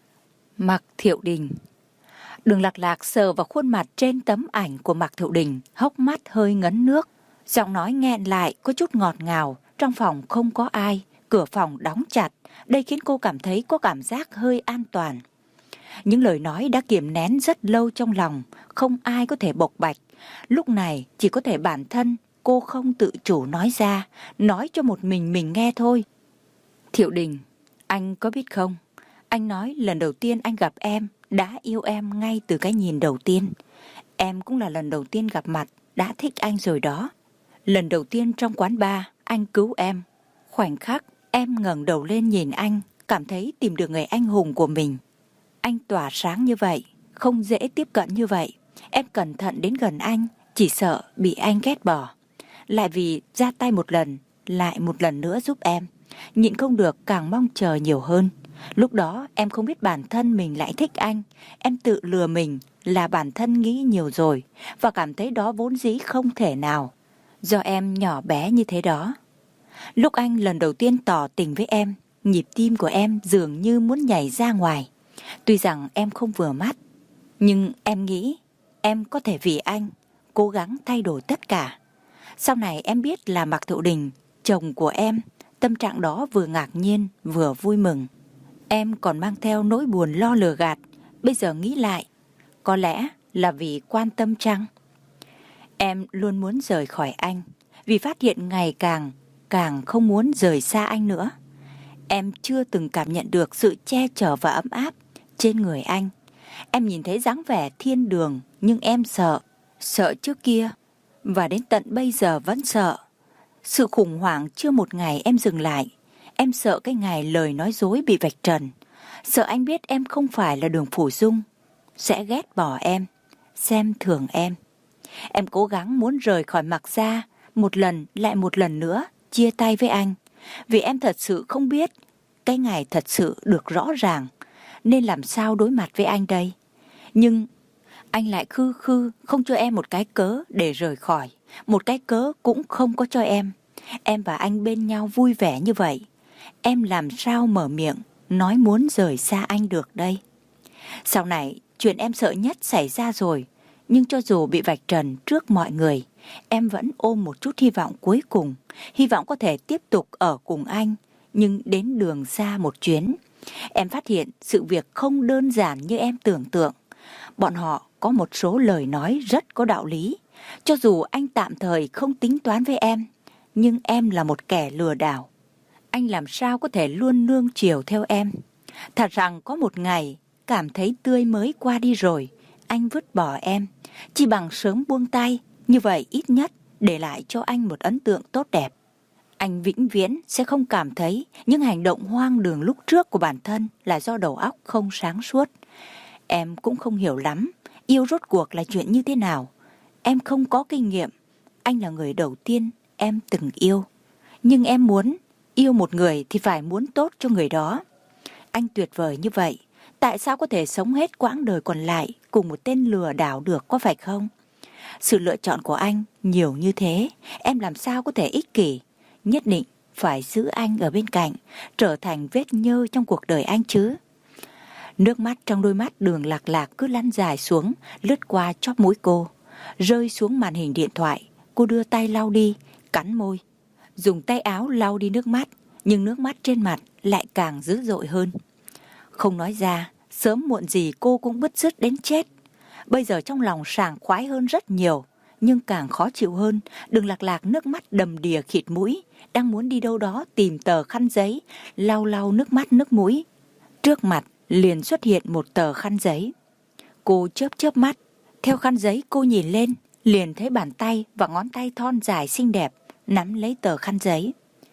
Mạc Thiệu Đình. Đường Lạc Lạc sờ vào khuôn mặt trên tấm ảnh của Mạc Thiệu Đình, hốc mắt hơi ngấn nước. Giọng nói nghẹn lại có chút ngọt ngào. Trong phòng không có ai, cửa phòng đóng chặt. Đây khiến cô cảm thấy có cảm giác hơi an toàn. Những lời nói đã kiềm nén rất lâu trong lòng, không ai có thể bộc bạch. Lúc này chỉ có thể bản thân cô không tự chủ nói ra, nói cho một mình nghe thôi. Thiệu Đình, anh có biết không? Anh nói lần đầu tiên anh gặp em đã yêu em ngay từ cái nhìn đầu tiên. Em cũng là lần đầu tiên gặp mặt đã thích anh rồi đó. Lần đầu tiên trong quán bar anh cứu em. Khoảnh khắc em ngẩng đầu lên nhìn anh, cảm thấy tìm được người anh hùng của mình. Anh tỏa sáng như vậy, không dễ tiếp cận như vậy. Em cẩn thận đến gần anh, chỉ sợ bị anh ghét bỏ. Lại vì ra tay một lần, lại một lần nữa giúp em. Nhịn không được càng mong chờ nhiều hơn. Lúc đó em không biết bản thân mình lại thích anh. Em tự lừa mình là bản thân nghĩ nhiều rồi và cảm thấy đó vốn dĩ không thể nào. Do em nhỏ bé như thế đó. Lúc anh lần đầu tiên tỏ tình với em, nhịp tim của em dường như muốn nhảy ra ngoài. Tuy rằng em không vừa mắt, nhưng em nghĩ em có thể vì anh cố gắng thay đổi tất cả. Sau này em biết là Mạc Thiệu Đình, chồng của em, tâm trạng đó vừa ngạc nhiên vừa vui mừng. Em còn mang theo nỗi buồn lo lừa gạt. Bây giờ nghĩ lại, có lẽ là vì quan tâm chăng? Em luôn muốn rời khỏi anh, vì phát hiện ngày càng không muốn rời xa anh nữa. Em chưa từng cảm nhận được sự che chở và ấm áp trên người anh. Em nhìn thấy dáng vẻ thiên đường, nhưng em sợ trước kia, và đến tận bây giờ vẫn sợ. Sự khủng hoảng chưa một ngày em dừng lại. Em sợ cái ngày lời nói dối bị vạch trần. Sợ anh biết em không phải là Đường Phủ Dung, sẽ ghét bỏ em, xem thường em. Em cố gắng muốn rời khỏi Mạc gia, một lần lại một lần nữa chia tay với anh. Vì em thật sự không biết cái ngày thật sự được rõ ràng nên làm sao đối mặt với anh đây. Nhưng anh lại khư không cho em một cái cớ để rời khỏi. Một cái cớ cũng không có cho em. Em và anh bên nhau vui vẻ như vậy, em làm sao mở miệng nói muốn rời xa anh được đây. Sau này chuyện em sợ nhất xảy ra rồi. Nhưng cho dù bị vạch trần trước mọi người, em vẫn ôm một chút hy vọng cuối cùng. Hy vọng có thể tiếp tục ở cùng anh. Nhưng đến đường xa một chuyến, em phát hiện sự việc không đơn giản như em tưởng tượng. Bọn họ có một số lời nói rất có đạo lý. Cho dù anh tạm thời không tính toán với em, nhưng em là một kẻ lừa đảo. Anh làm sao có thể luôn nương chiều theo em. Thật rằng có một ngày cảm thấy tươi mới qua đi rồi, anh vứt bỏ em. Chỉ bằng sớm buông tay, như vậy ít nhất để lại cho anh một ấn tượng tốt đẹp. Anh vĩnh viễn sẽ không cảm thấy những hành động hoang đường lúc trước của bản thân là do đầu óc không sáng suốt. Em cũng không hiểu lắm yêu rốt cuộc là chuyện như thế nào. Em không có kinh nghiệm. Anh là người đầu tiên em từng yêu. Nhưng em muốn yêu một người thì phải muốn tốt cho người đó. Anh tuyệt vời như vậy, tại sao có thể sống hết quãng đời còn lại cùng một tên lừa đảo được, có phải không? Sự lựa chọn của anh nhiều như thế, em làm sao có thể ích kỷ, nhất định phải giữ anh ở bên cạnh, trở thành vết nhơ trong cuộc đời anh chứ? Nước mắt trong đôi mắt Đường Lạc Lạc cứ lăn dài xuống, lướt qua chóp mũi cô, rơi xuống màn hình điện thoại. Cô đưa tay lau đi, cắn môi, dùng tay áo lau đi nước mắt, nhưng nước mắt trên mặt lại càng dữ dội hơn. Không nói ra, sớm muộn gì cô cũng bứt rứt đến chết. Bây giờ trong lòng sảng khoái hơn rất nhiều, nhưng càng khó chịu hơn. Đường Lạc Lạc nước mắt đầm đìa khịt mũi, đang muốn đi đâu đó tìm tờ khăn giấy, lau lau nước mắt nước mũi. Trước mặt liền xuất hiện một tờ khăn giấy. Cô chớp mắt, theo khăn giấy cô nhìn lên, liền thấy bàn tay và ngón tay thon dài xinh đẹp nắm lấy tờ khăn giấy.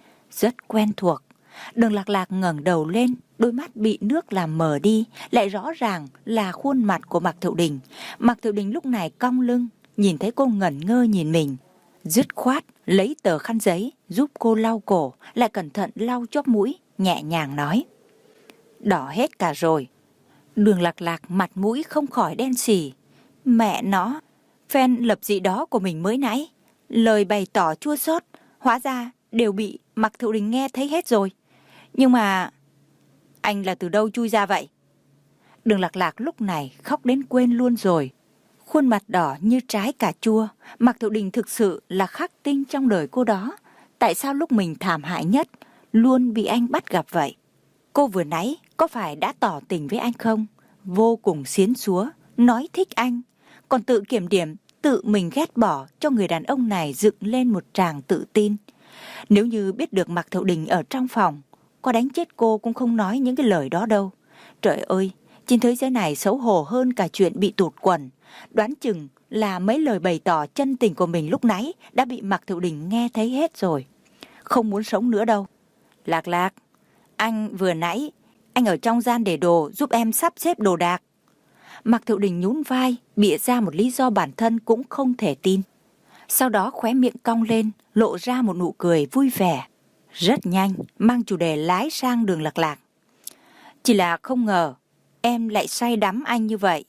Rất quen thuộc. Đường Lạc Lạc ngẩng đầu lên, đôi mắt bị nước làm mờ đi, lại rõ ràng là khuôn mặt của Mạc Thiệu Đình. Mạc Thiệu Đình lúc này cong lưng, nhìn thấy cô ngẩn ngơ nhìn mình, dứt khoát lấy tờ khăn giấy giúp cô lau cổ, lại cẩn thận lau chóp mũi, nhẹ nhàng nói: đỏ hết cả rồi. Đường Lạc Lạc mặt mũi không khỏi đen xì. Mẹ nó, phen lập dị đó của mình mới nãy, lời bày tỏ chua xót, hóa ra đều bị Mạc Thiệu Đình nghe thấy hết rồi. Nhưng mà anh là từ đâu chui ra vậy? Đường Lạc Lạc lúc này khóc đến quên luôn rồi. Khuôn mặt đỏ như trái cà chua. Mạc Thiệu Đình thực sự là khắc tinh trong đời cô đó. Tại sao lúc mình thảm hại nhất luôn bị anh bắt gặp vậy? Cô vừa nãy có phải đã tỏ tình với anh không? Vô cùng xiến xúa, nói thích anh, còn tự kiểm điểm, tự mình ghét bỏ cho người đàn ông này dựng lên một tràng tự tin. Nếu như biết được Mạc Thiệu Đình ở trong phòng, có đánh chết cô cũng không nói những cái lời đó đâu. Trời ơi, trên thế giới này xấu hổ hơn cả chuyện bị tụt quần. Đoán chừng là mấy lời bày tỏ chân tình của mình lúc nãy đã bị Mạc Thiệu Đình nghe thấy hết rồi. Không muốn sống nữa đâu. Lạc Lạc, anh vừa nãy, anh ở trong gian để đồ giúp em sắp xếp đồ đạc. Mạc Thiệu Đình nhún vai, bịa ra một lý do bản thân cũng không thể tin. Sau đó khóe miệng cong lên, lộ ra một nụ cười vui vẻ. Rất nhanh, mang chủ đề lái sang Đường Lạc Lạc. Chỉ là không ngờ, em lại say đắm anh như vậy.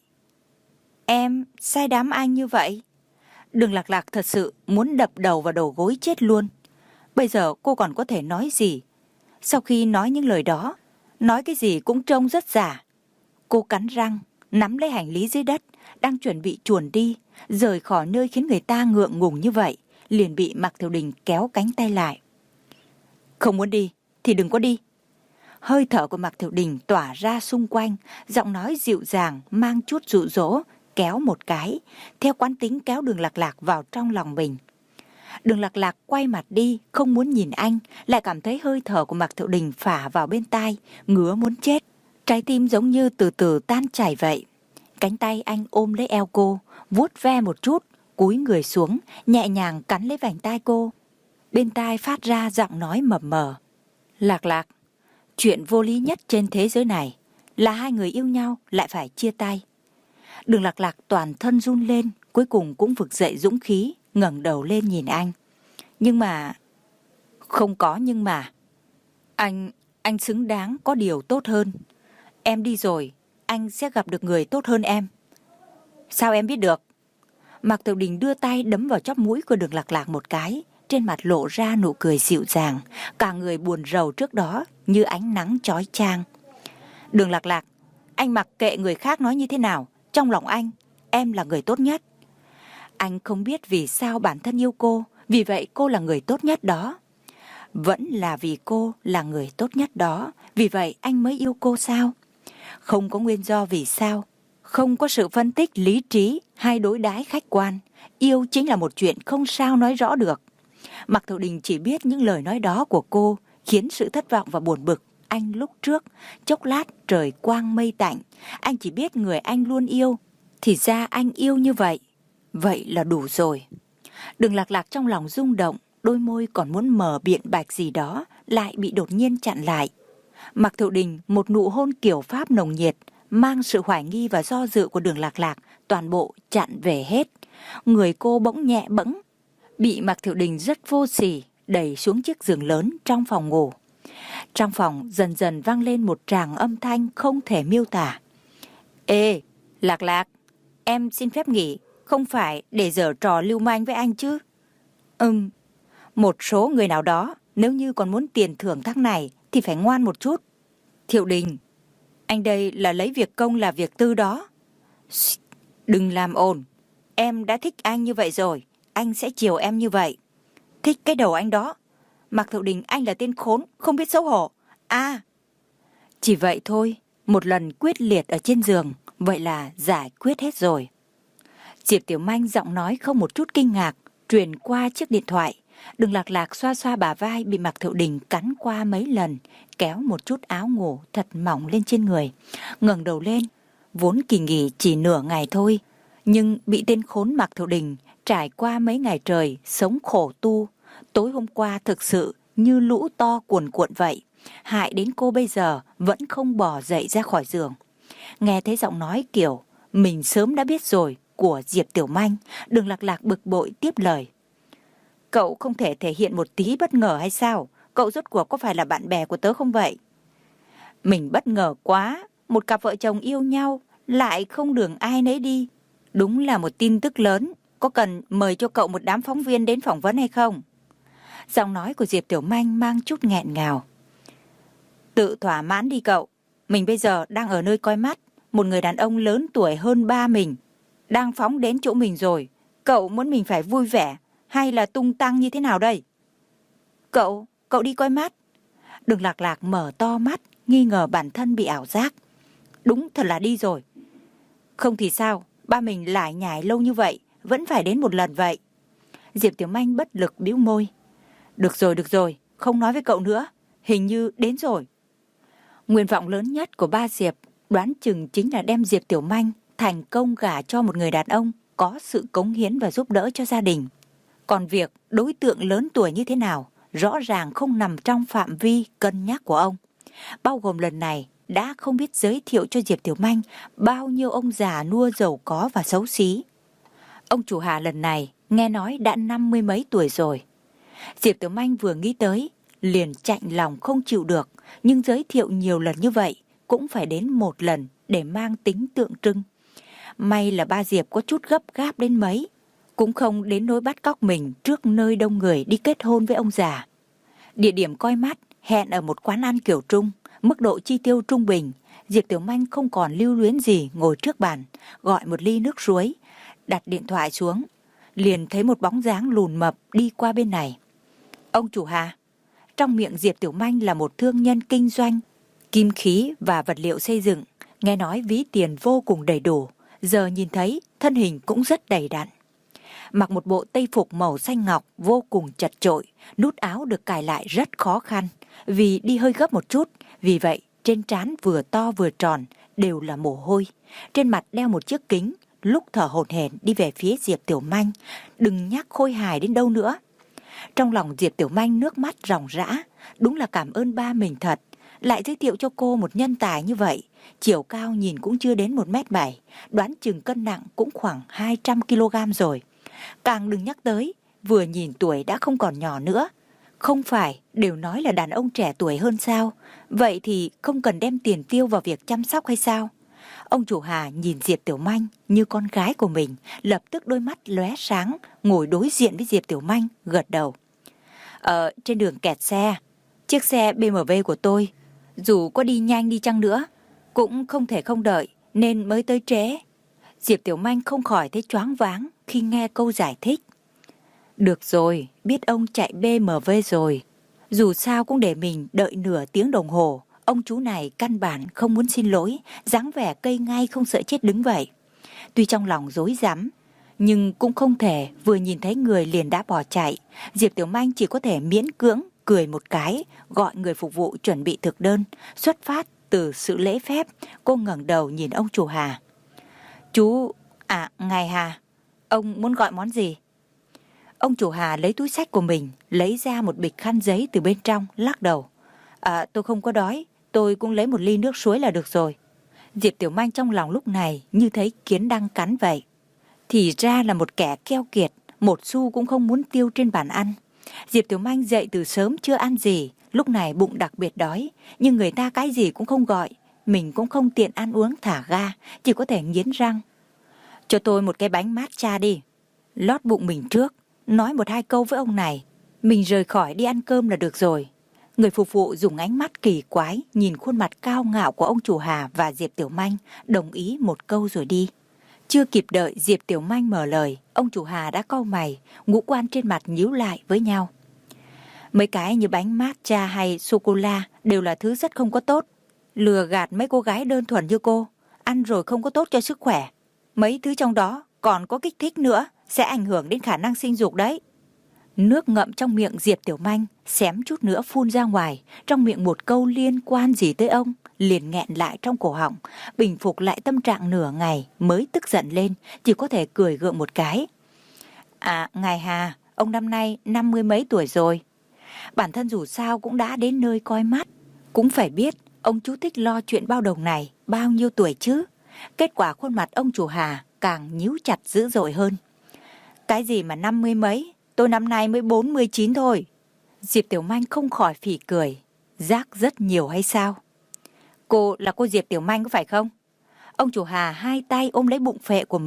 Em say đắm anh như vậy? Đường Lạc Lạc thật sự muốn đập đầu vào đầu gối chết luôn. Bây giờ cô còn có thể nói gì? Sau khi nói những lời đó, nói cái gì cũng trông rất giả. Cô cắn răng, nắm lấy hành lý dưới đất, đang chuẩn bị chuồn đi, rời khỏi nơi khiến người ta ngượng ngùng như vậy, liền bị Mạc Thiệu Đình kéo cánh tay lại. Không muốn đi, thì đừng có đi. Hơi thở của Mạc Thiệu Đình tỏa ra xung quanh, giọng nói dịu dàng, mang chút dụ dỗ, kéo một cái, theo quán tính kéo Đường Lạc Lạc vào trong lòng mình. Đường Lạc Lạc quay mặt đi, không muốn nhìn anh, lại cảm thấy hơi thở của Mạc Thiệu Đình phả vào bên tai, ngứa muốn chết. Trái tim giống như từ từ tan chảy vậy. Cánh tay anh ôm lấy eo cô, vuốt ve một chút, cúi người xuống, nhẹ nhàng cắn lấy vành tai cô. Bên tai phát ra giọng nói mập mờ. Lạc Lạc, chuyện vô lý nhất trên thế giới này là hai người yêu nhau lại phải chia tay. Đường Lạc Lạc toàn thân run lên, cuối cùng cũng vực dậy dũng khí, ngẩng đầu lên nhìn anh. Nhưng mà... Không có nhưng mà. Anh xứng đáng có điều tốt hơn. Em đi rồi, anh sẽ gặp được người tốt hơn em. Sao em biết được? Mạc Thiệu Đình đưa tay đấm vào chóp mũi của Đường Lạc Lạc một cái, trên mặt lộ ra nụ cười dịu dàng, cả người buồn rầu trước đó như ánh nắng chói chang. Đường Lạc Lạc, anh mặc kệ người khác nói như thế nào, trong lòng anh, em là người tốt nhất. Anh không biết vì sao bản thân yêu cô, vì vậy cô là người tốt nhất đó. Vẫn là vì cô là người tốt nhất đó, vì vậy anh mới yêu cô sao? Không có nguyên do vì sao, không có sự phân tích lý trí hay đối đãi khách quan. Yêu chính là một chuyện không sao nói rõ được. Mạc Thiệu Đình chỉ biết những lời nói đó của cô khiến sự thất vọng và buồn bực anh lúc trước. Chốc lát trời quang mây tạnh, anh chỉ biết người anh luôn yêu, thì ra anh yêu như vậy. Vậy là đủ rồi. Đường Lạc Lạc trong lòng rung động, đôi môi còn muốn mở biện bạch gì đó, lại bị đột nhiên chặn lại. Mạc Thiệu Đình một nụ hôn kiểu Pháp nồng nhiệt, mang sự hoài nghi và do dự của Đường Lạc Lạc, toàn bộ chặn về hết. Người cô bỗng nhẹ bẫng, bị Mạc Thiệu Đình rất vô sỉ đẩy xuống chiếc giường lớn trong phòng ngủ. Trong phòng dần dần vang lên một tràng âm thanh không thể miêu tả. Ê, Lạc Lạc, em xin phép nghỉ, không phải để giở trò lưu manh với anh chứ? Một số người nào đó, nếu như còn muốn tiền thưởng tháng này thì phải ngoan một chút. Thiệu Đình, anh đây là lấy việc công là việc tư đó. Đừng làm ồn, em đã thích anh như vậy rồi, anh sẽ chiều em như vậy. Thích cái đầu anh đó. Mạc Thiệu Đình, anh là tên khốn, không biết xấu hổ. Chỉ vậy thôi, một lần quyết liệt ở trên giường, vậy là giải quyết hết rồi. Diệp Tiểu Manh giọng nói không một chút kinh ngạc, truyền qua chiếc điện thoại. Đường Lạc Lạc xoa xoa bả vai bị Mạc Thiệu Đình cắn qua mấy lần, kéo một chút áo ngủ thật mỏng lên trên người, ngẩng đầu lên. Vốn kỳ nghỉ chỉ nửa ngày thôi, nhưng bị tên khốn Mạc Thiệu Đình trải qua mấy ngày trời sống khổ tu, tối hôm qua thực sự như lũ to cuồn cuộn vậy, hại đến cô bây giờ vẫn không bỏ dậy ra khỏi giường. Nghe thấy giọng nói kiểu mình sớm đã biết rồi của Diệp Tiểu Manh, Đường Lạc Lạc bực bội tiếp lời. Cậu không thể thể hiện một tí bất ngờ hay sao? Cậu rốt cuộc có phải là bạn bè của tớ không vậy? Mình bất ngờ quá, một cặp vợ chồng yêu nhau lại không đường ai nấy đi. Đúng là một tin tức lớn, có cần mời cho cậu một đám phóng viên đến phỏng vấn hay không? Giọng nói của Diệp Tiểu Manh mang chút nghẹn ngào. Tự thỏa mãn đi cậu, mình bây giờ đang ở nơi coi mắt, một người đàn ông lớn tuổi hơn ba mình, đang phóng đến chỗ mình rồi. Cậu muốn mình phải vui vẻ hay là tung tăng như thế nào đây? Cậu đi coi mắt. Đường Lạc Lạc mở to mắt, nghi ngờ bản thân bị ảo giác. Đúng thật là đi rồi. Không thì sao, ba mình lải nhải lâu như vậy, vẫn phải đến một lần vậy. Diệp Tiểu Manh bất lực bĩu môi. Được rồi, không nói với cậu nữa, hình như đến rồi. Nguyện vọng lớn nhất của ba Diệp đoán chừng chính là đem Diệp Tiểu Manh thành công gả cho một người đàn ông có sự cống hiến và giúp đỡ cho gia đình. Còn việc đối tượng lớn tuổi như thế nào, rõ ràng không nằm trong phạm vi cân nhắc của ông. Bao gồm lần này đã không biết giới thiệu cho Diệp Tiểu Manh bao nhiêu ông già nua giàu có và xấu xí. Ông chủ Hà lần này nghe nói đã 50 mấy tuổi rồi. Diệp Tiểu Manh vừa nghĩ tới, liền chạnh lòng không chịu được, nhưng giới thiệu nhiều lần như vậy cũng phải đến một lần để mang tính tượng trưng. May là ba Diệp có chút gấp gáp đến mấy, cũng không đến nỗi bắt cóc mình trước nơi đông người đi kết hôn với ông già. Địa điểm coi mắt hẹn ở một quán ăn kiểu Trung, mức độ chi tiêu trung bình. Diệp Tiểu Manh không còn lưu luyến gì, ngồi trước bàn, gọi một ly nước suối, đặt điện thoại xuống, liền thấy một bóng dáng lùn mập đi qua bên này. Ông chủ Hà. Trong miệng Diệp Tiểu Manh là một thương nhân kinh doanh kim khí và vật liệu xây dựng, nghe nói ví tiền vô cùng đầy đủ, giờ nhìn thấy thân hình cũng rất đầy đặn. Mặc một bộ tây phục màu xanh ngọc vô cùng chật chội, nút áo được cài lại rất khó khăn vì đi hơi gấp một chút, vì vậy trên trán vừa to vừa tròn đều là mồ hôi. Trên mặt đeo một chiếc kính, lúc thở hổn hển đi về phía Diệp Tiểu Manh, đừng nhắc khôi hài đến đâu nữa. Trong lòng Diệp Tiểu Manh nước mắt ròng rã, đúng là cảm ơn ba mình thật, lại giới thiệu cho cô một nhân tài như vậy. Chiều cao nhìn cũng chưa đến 1m7, đoán chừng cân nặng cũng khoảng 200 kg rồi. Càng đừng nhắc tới, vừa nhìn tuổi đã không còn nhỏ nữa. Không phải đều nói là đàn ông trẻ tuổi hơn sao? Vậy thì không cần đem tiền tiêu vào việc chăm sóc hay sao? Ông chủ Hà nhìn Diệp Tiểu Manh như con gái của mình, lập tức đôi mắt lóe sáng, ngồi đối diện với Diệp Tiểu Manh, gật đầu. Trên đường kẹt xe, chiếc xe BMW của tôi, dù có đi nhanh đi chăng nữa, cũng không thể không đợi, nên mới tới trễ. Diệp Tiểu Manh không khỏi thấy choáng váng khi nghe câu giải thích. Được rồi, biết ông chạy BMW rồi. Dù sao cũng để mình đợi nửa tiếng đồng hồ. Ông chú này căn bản không muốn xin lỗi, dáng vẻ cây ngay không sợ chết đứng vậy. Tuy trong lòng rối rắm, nhưng cũng không thể vừa nhìn thấy người liền đã bỏ chạy. Diệp Tiểu Manh chỉ có thể miễn cưỡng cười một cái, gọi người phục vụ chuẩn bị thực đơn. Xuất phát từ sự lễ phép, cô ngẩng đầu nhìn ông chủ Hà. Ngài Hà, ông muốn gọi món gì? Ông chủ Hà lấy túi xách của mình, lấy ra một bịch khăn giấy từ bên trong, lắc đầu. Tôi không có đói, tôi cũng lấy một ly nước suối là được rồi. Diệp Tiểu Manh trong lòng lúc này như thấy kiến đang cắn vậy. Thì ra là một kẻ keo kiệt, một xu cũng không muốn tiêu trên bàn ăn. Diệp Tiểu Manh dậy từ sớm chưa ăn gì, lúc này bụng đặc biệt đói, nhưng người ta cái gì cũng không gọi, mình cũng không tiện ăn uống thả ga, chỉ có thể nghiến răng. Cho tôi một cái bánh matcha đi. Lót bụng mình trước, nói một hai câu với ông này, mình rời khỏi đi ăn cơm là được rồi. Người phục vụ dùng ánh mắt kỳ quái nhìn khuôn mặt cao ngạo của ông chủ Hà và Diệp Tiểu Manh, đồng ý một câu rồi đi. Chưa kịp đợi Diệp Tiểu Manh mở lời, ông chủ Hà đã cau mày, ngũ quan trên mặt nhíu lại với nhau. Mấy cái như bánh matcha hay sô-cô-la đều là thứ rất không có tốt. Lừa gạt mấy cô gái đơn thuần như cô, ăn rồi không có tốt cho sức khỏe. Mấy thứ trong đó còn có kích thích nữa, sẽ ảnh hưởng đến khả năng sinh dục đấy. Nước ngậm trong miệng Diệp Tiểu Manh xém chút nữa phun ra ngoài, trong miệng một câu liên quan gì tới ông, liền nghẹn lại trong cổ họng, bình phục lại tâm trạng nửa ngày mới tức giận lên, chỉ có thể cười gượng một cái. Ngài Hà, ông năm nay 50 mấy tuổi rồi. Bản thân dù sao cũng đã đến nơi coi mắt, cũng phải biết ông chú thích lo chuyện bao đồng này bao nhiêu tuổi chứ. Kết quả khuôn mặt ông chủ Hà càng nhíu chặt dữ dội hơn. Cái gì mà 50 mấy, tôi năm nay mới 49 thôi. Diệp Tiểu Manh không khỏi phì cười. Rác rất nhiều hay sao? Cô là cô Diệp Tiểu Manh có phải không? Ông chủ Hà hai tay ôm lấy bụng phệ của mình,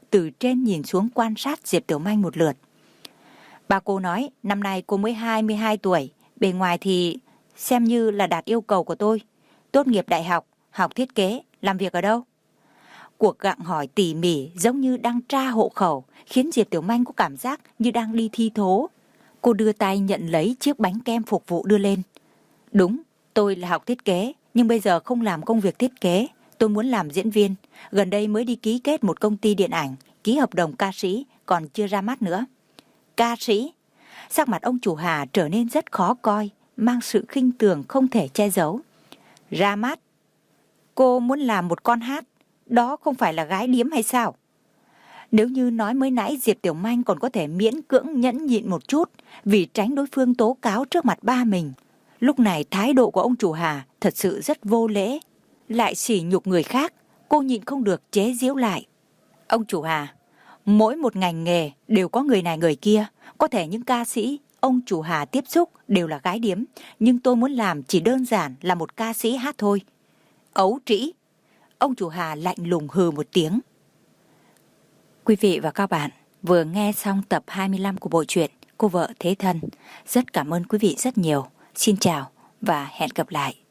từ trên nhìn xuống quan sát Diệp Tiểu Manh một lượt. Bà cô nói năm nay cô mới 22 tuổi, bề ngoài thì xem như là đạt yêu cầu của tôi. Tốt nghiệp đại học, học thiết kế, làm việc ở đâu? Cuộc gặng hỏi tỉ mỉ giống như đang tra hộ khẩu, khiến Diệp Tiểu Manh có cảm giác như đang đi thi thố. Cô đưa tay nhận lấy chiếc bánh kem phục vụ đưa lên. Đúng, tôi là học thiết kế, nhưng bây giờ không làm công việc thiết kế. Tôi muốn làm diễn viên. Gần đây mới đi ký kết một công ty điện ảnh, ký hợp đồng ca sĩ, còn chưa ra mắt nữa. Ca sĩ? Sắc mặt ông chủ Hà trở nên rất khó coi, mang sự khinh thường không thể che giấu. Ra mắt? Cô muốn làm một con hát, đó không phải là gái điếm hay sao? Nếu như nói mới nãy Diệp Tiểu Manh còn có thể miễn cưỡng nhẫn nhịn một chút vì tránh đối phương tố cáo trước mặt ba mình. Lúc này thái độ của ông chủ Hà thật sự rất vô lễ, lại sỉ nhục người khác, cô nhịn không được chế giễu lại. Ông chủ Hà, mỗi một ngành nghề đều có người này người kia, có thể những ca sĩ ông chủ Hà tiếp xúc đều là gái điếm, nhưng tôi muốn làm chỉ đơn giản là một ca sĩ hát thôi. Ấu trĩ! Ông chủ Hà lạnh lùng hừ một tiếng. Quý vị và các bạn vừa nghe xong tập 25 của bộ truyện Cô vợ thế thân. Rất cảm ơn quý vị rất nhiều. Xin chào và hẹn gặp lại.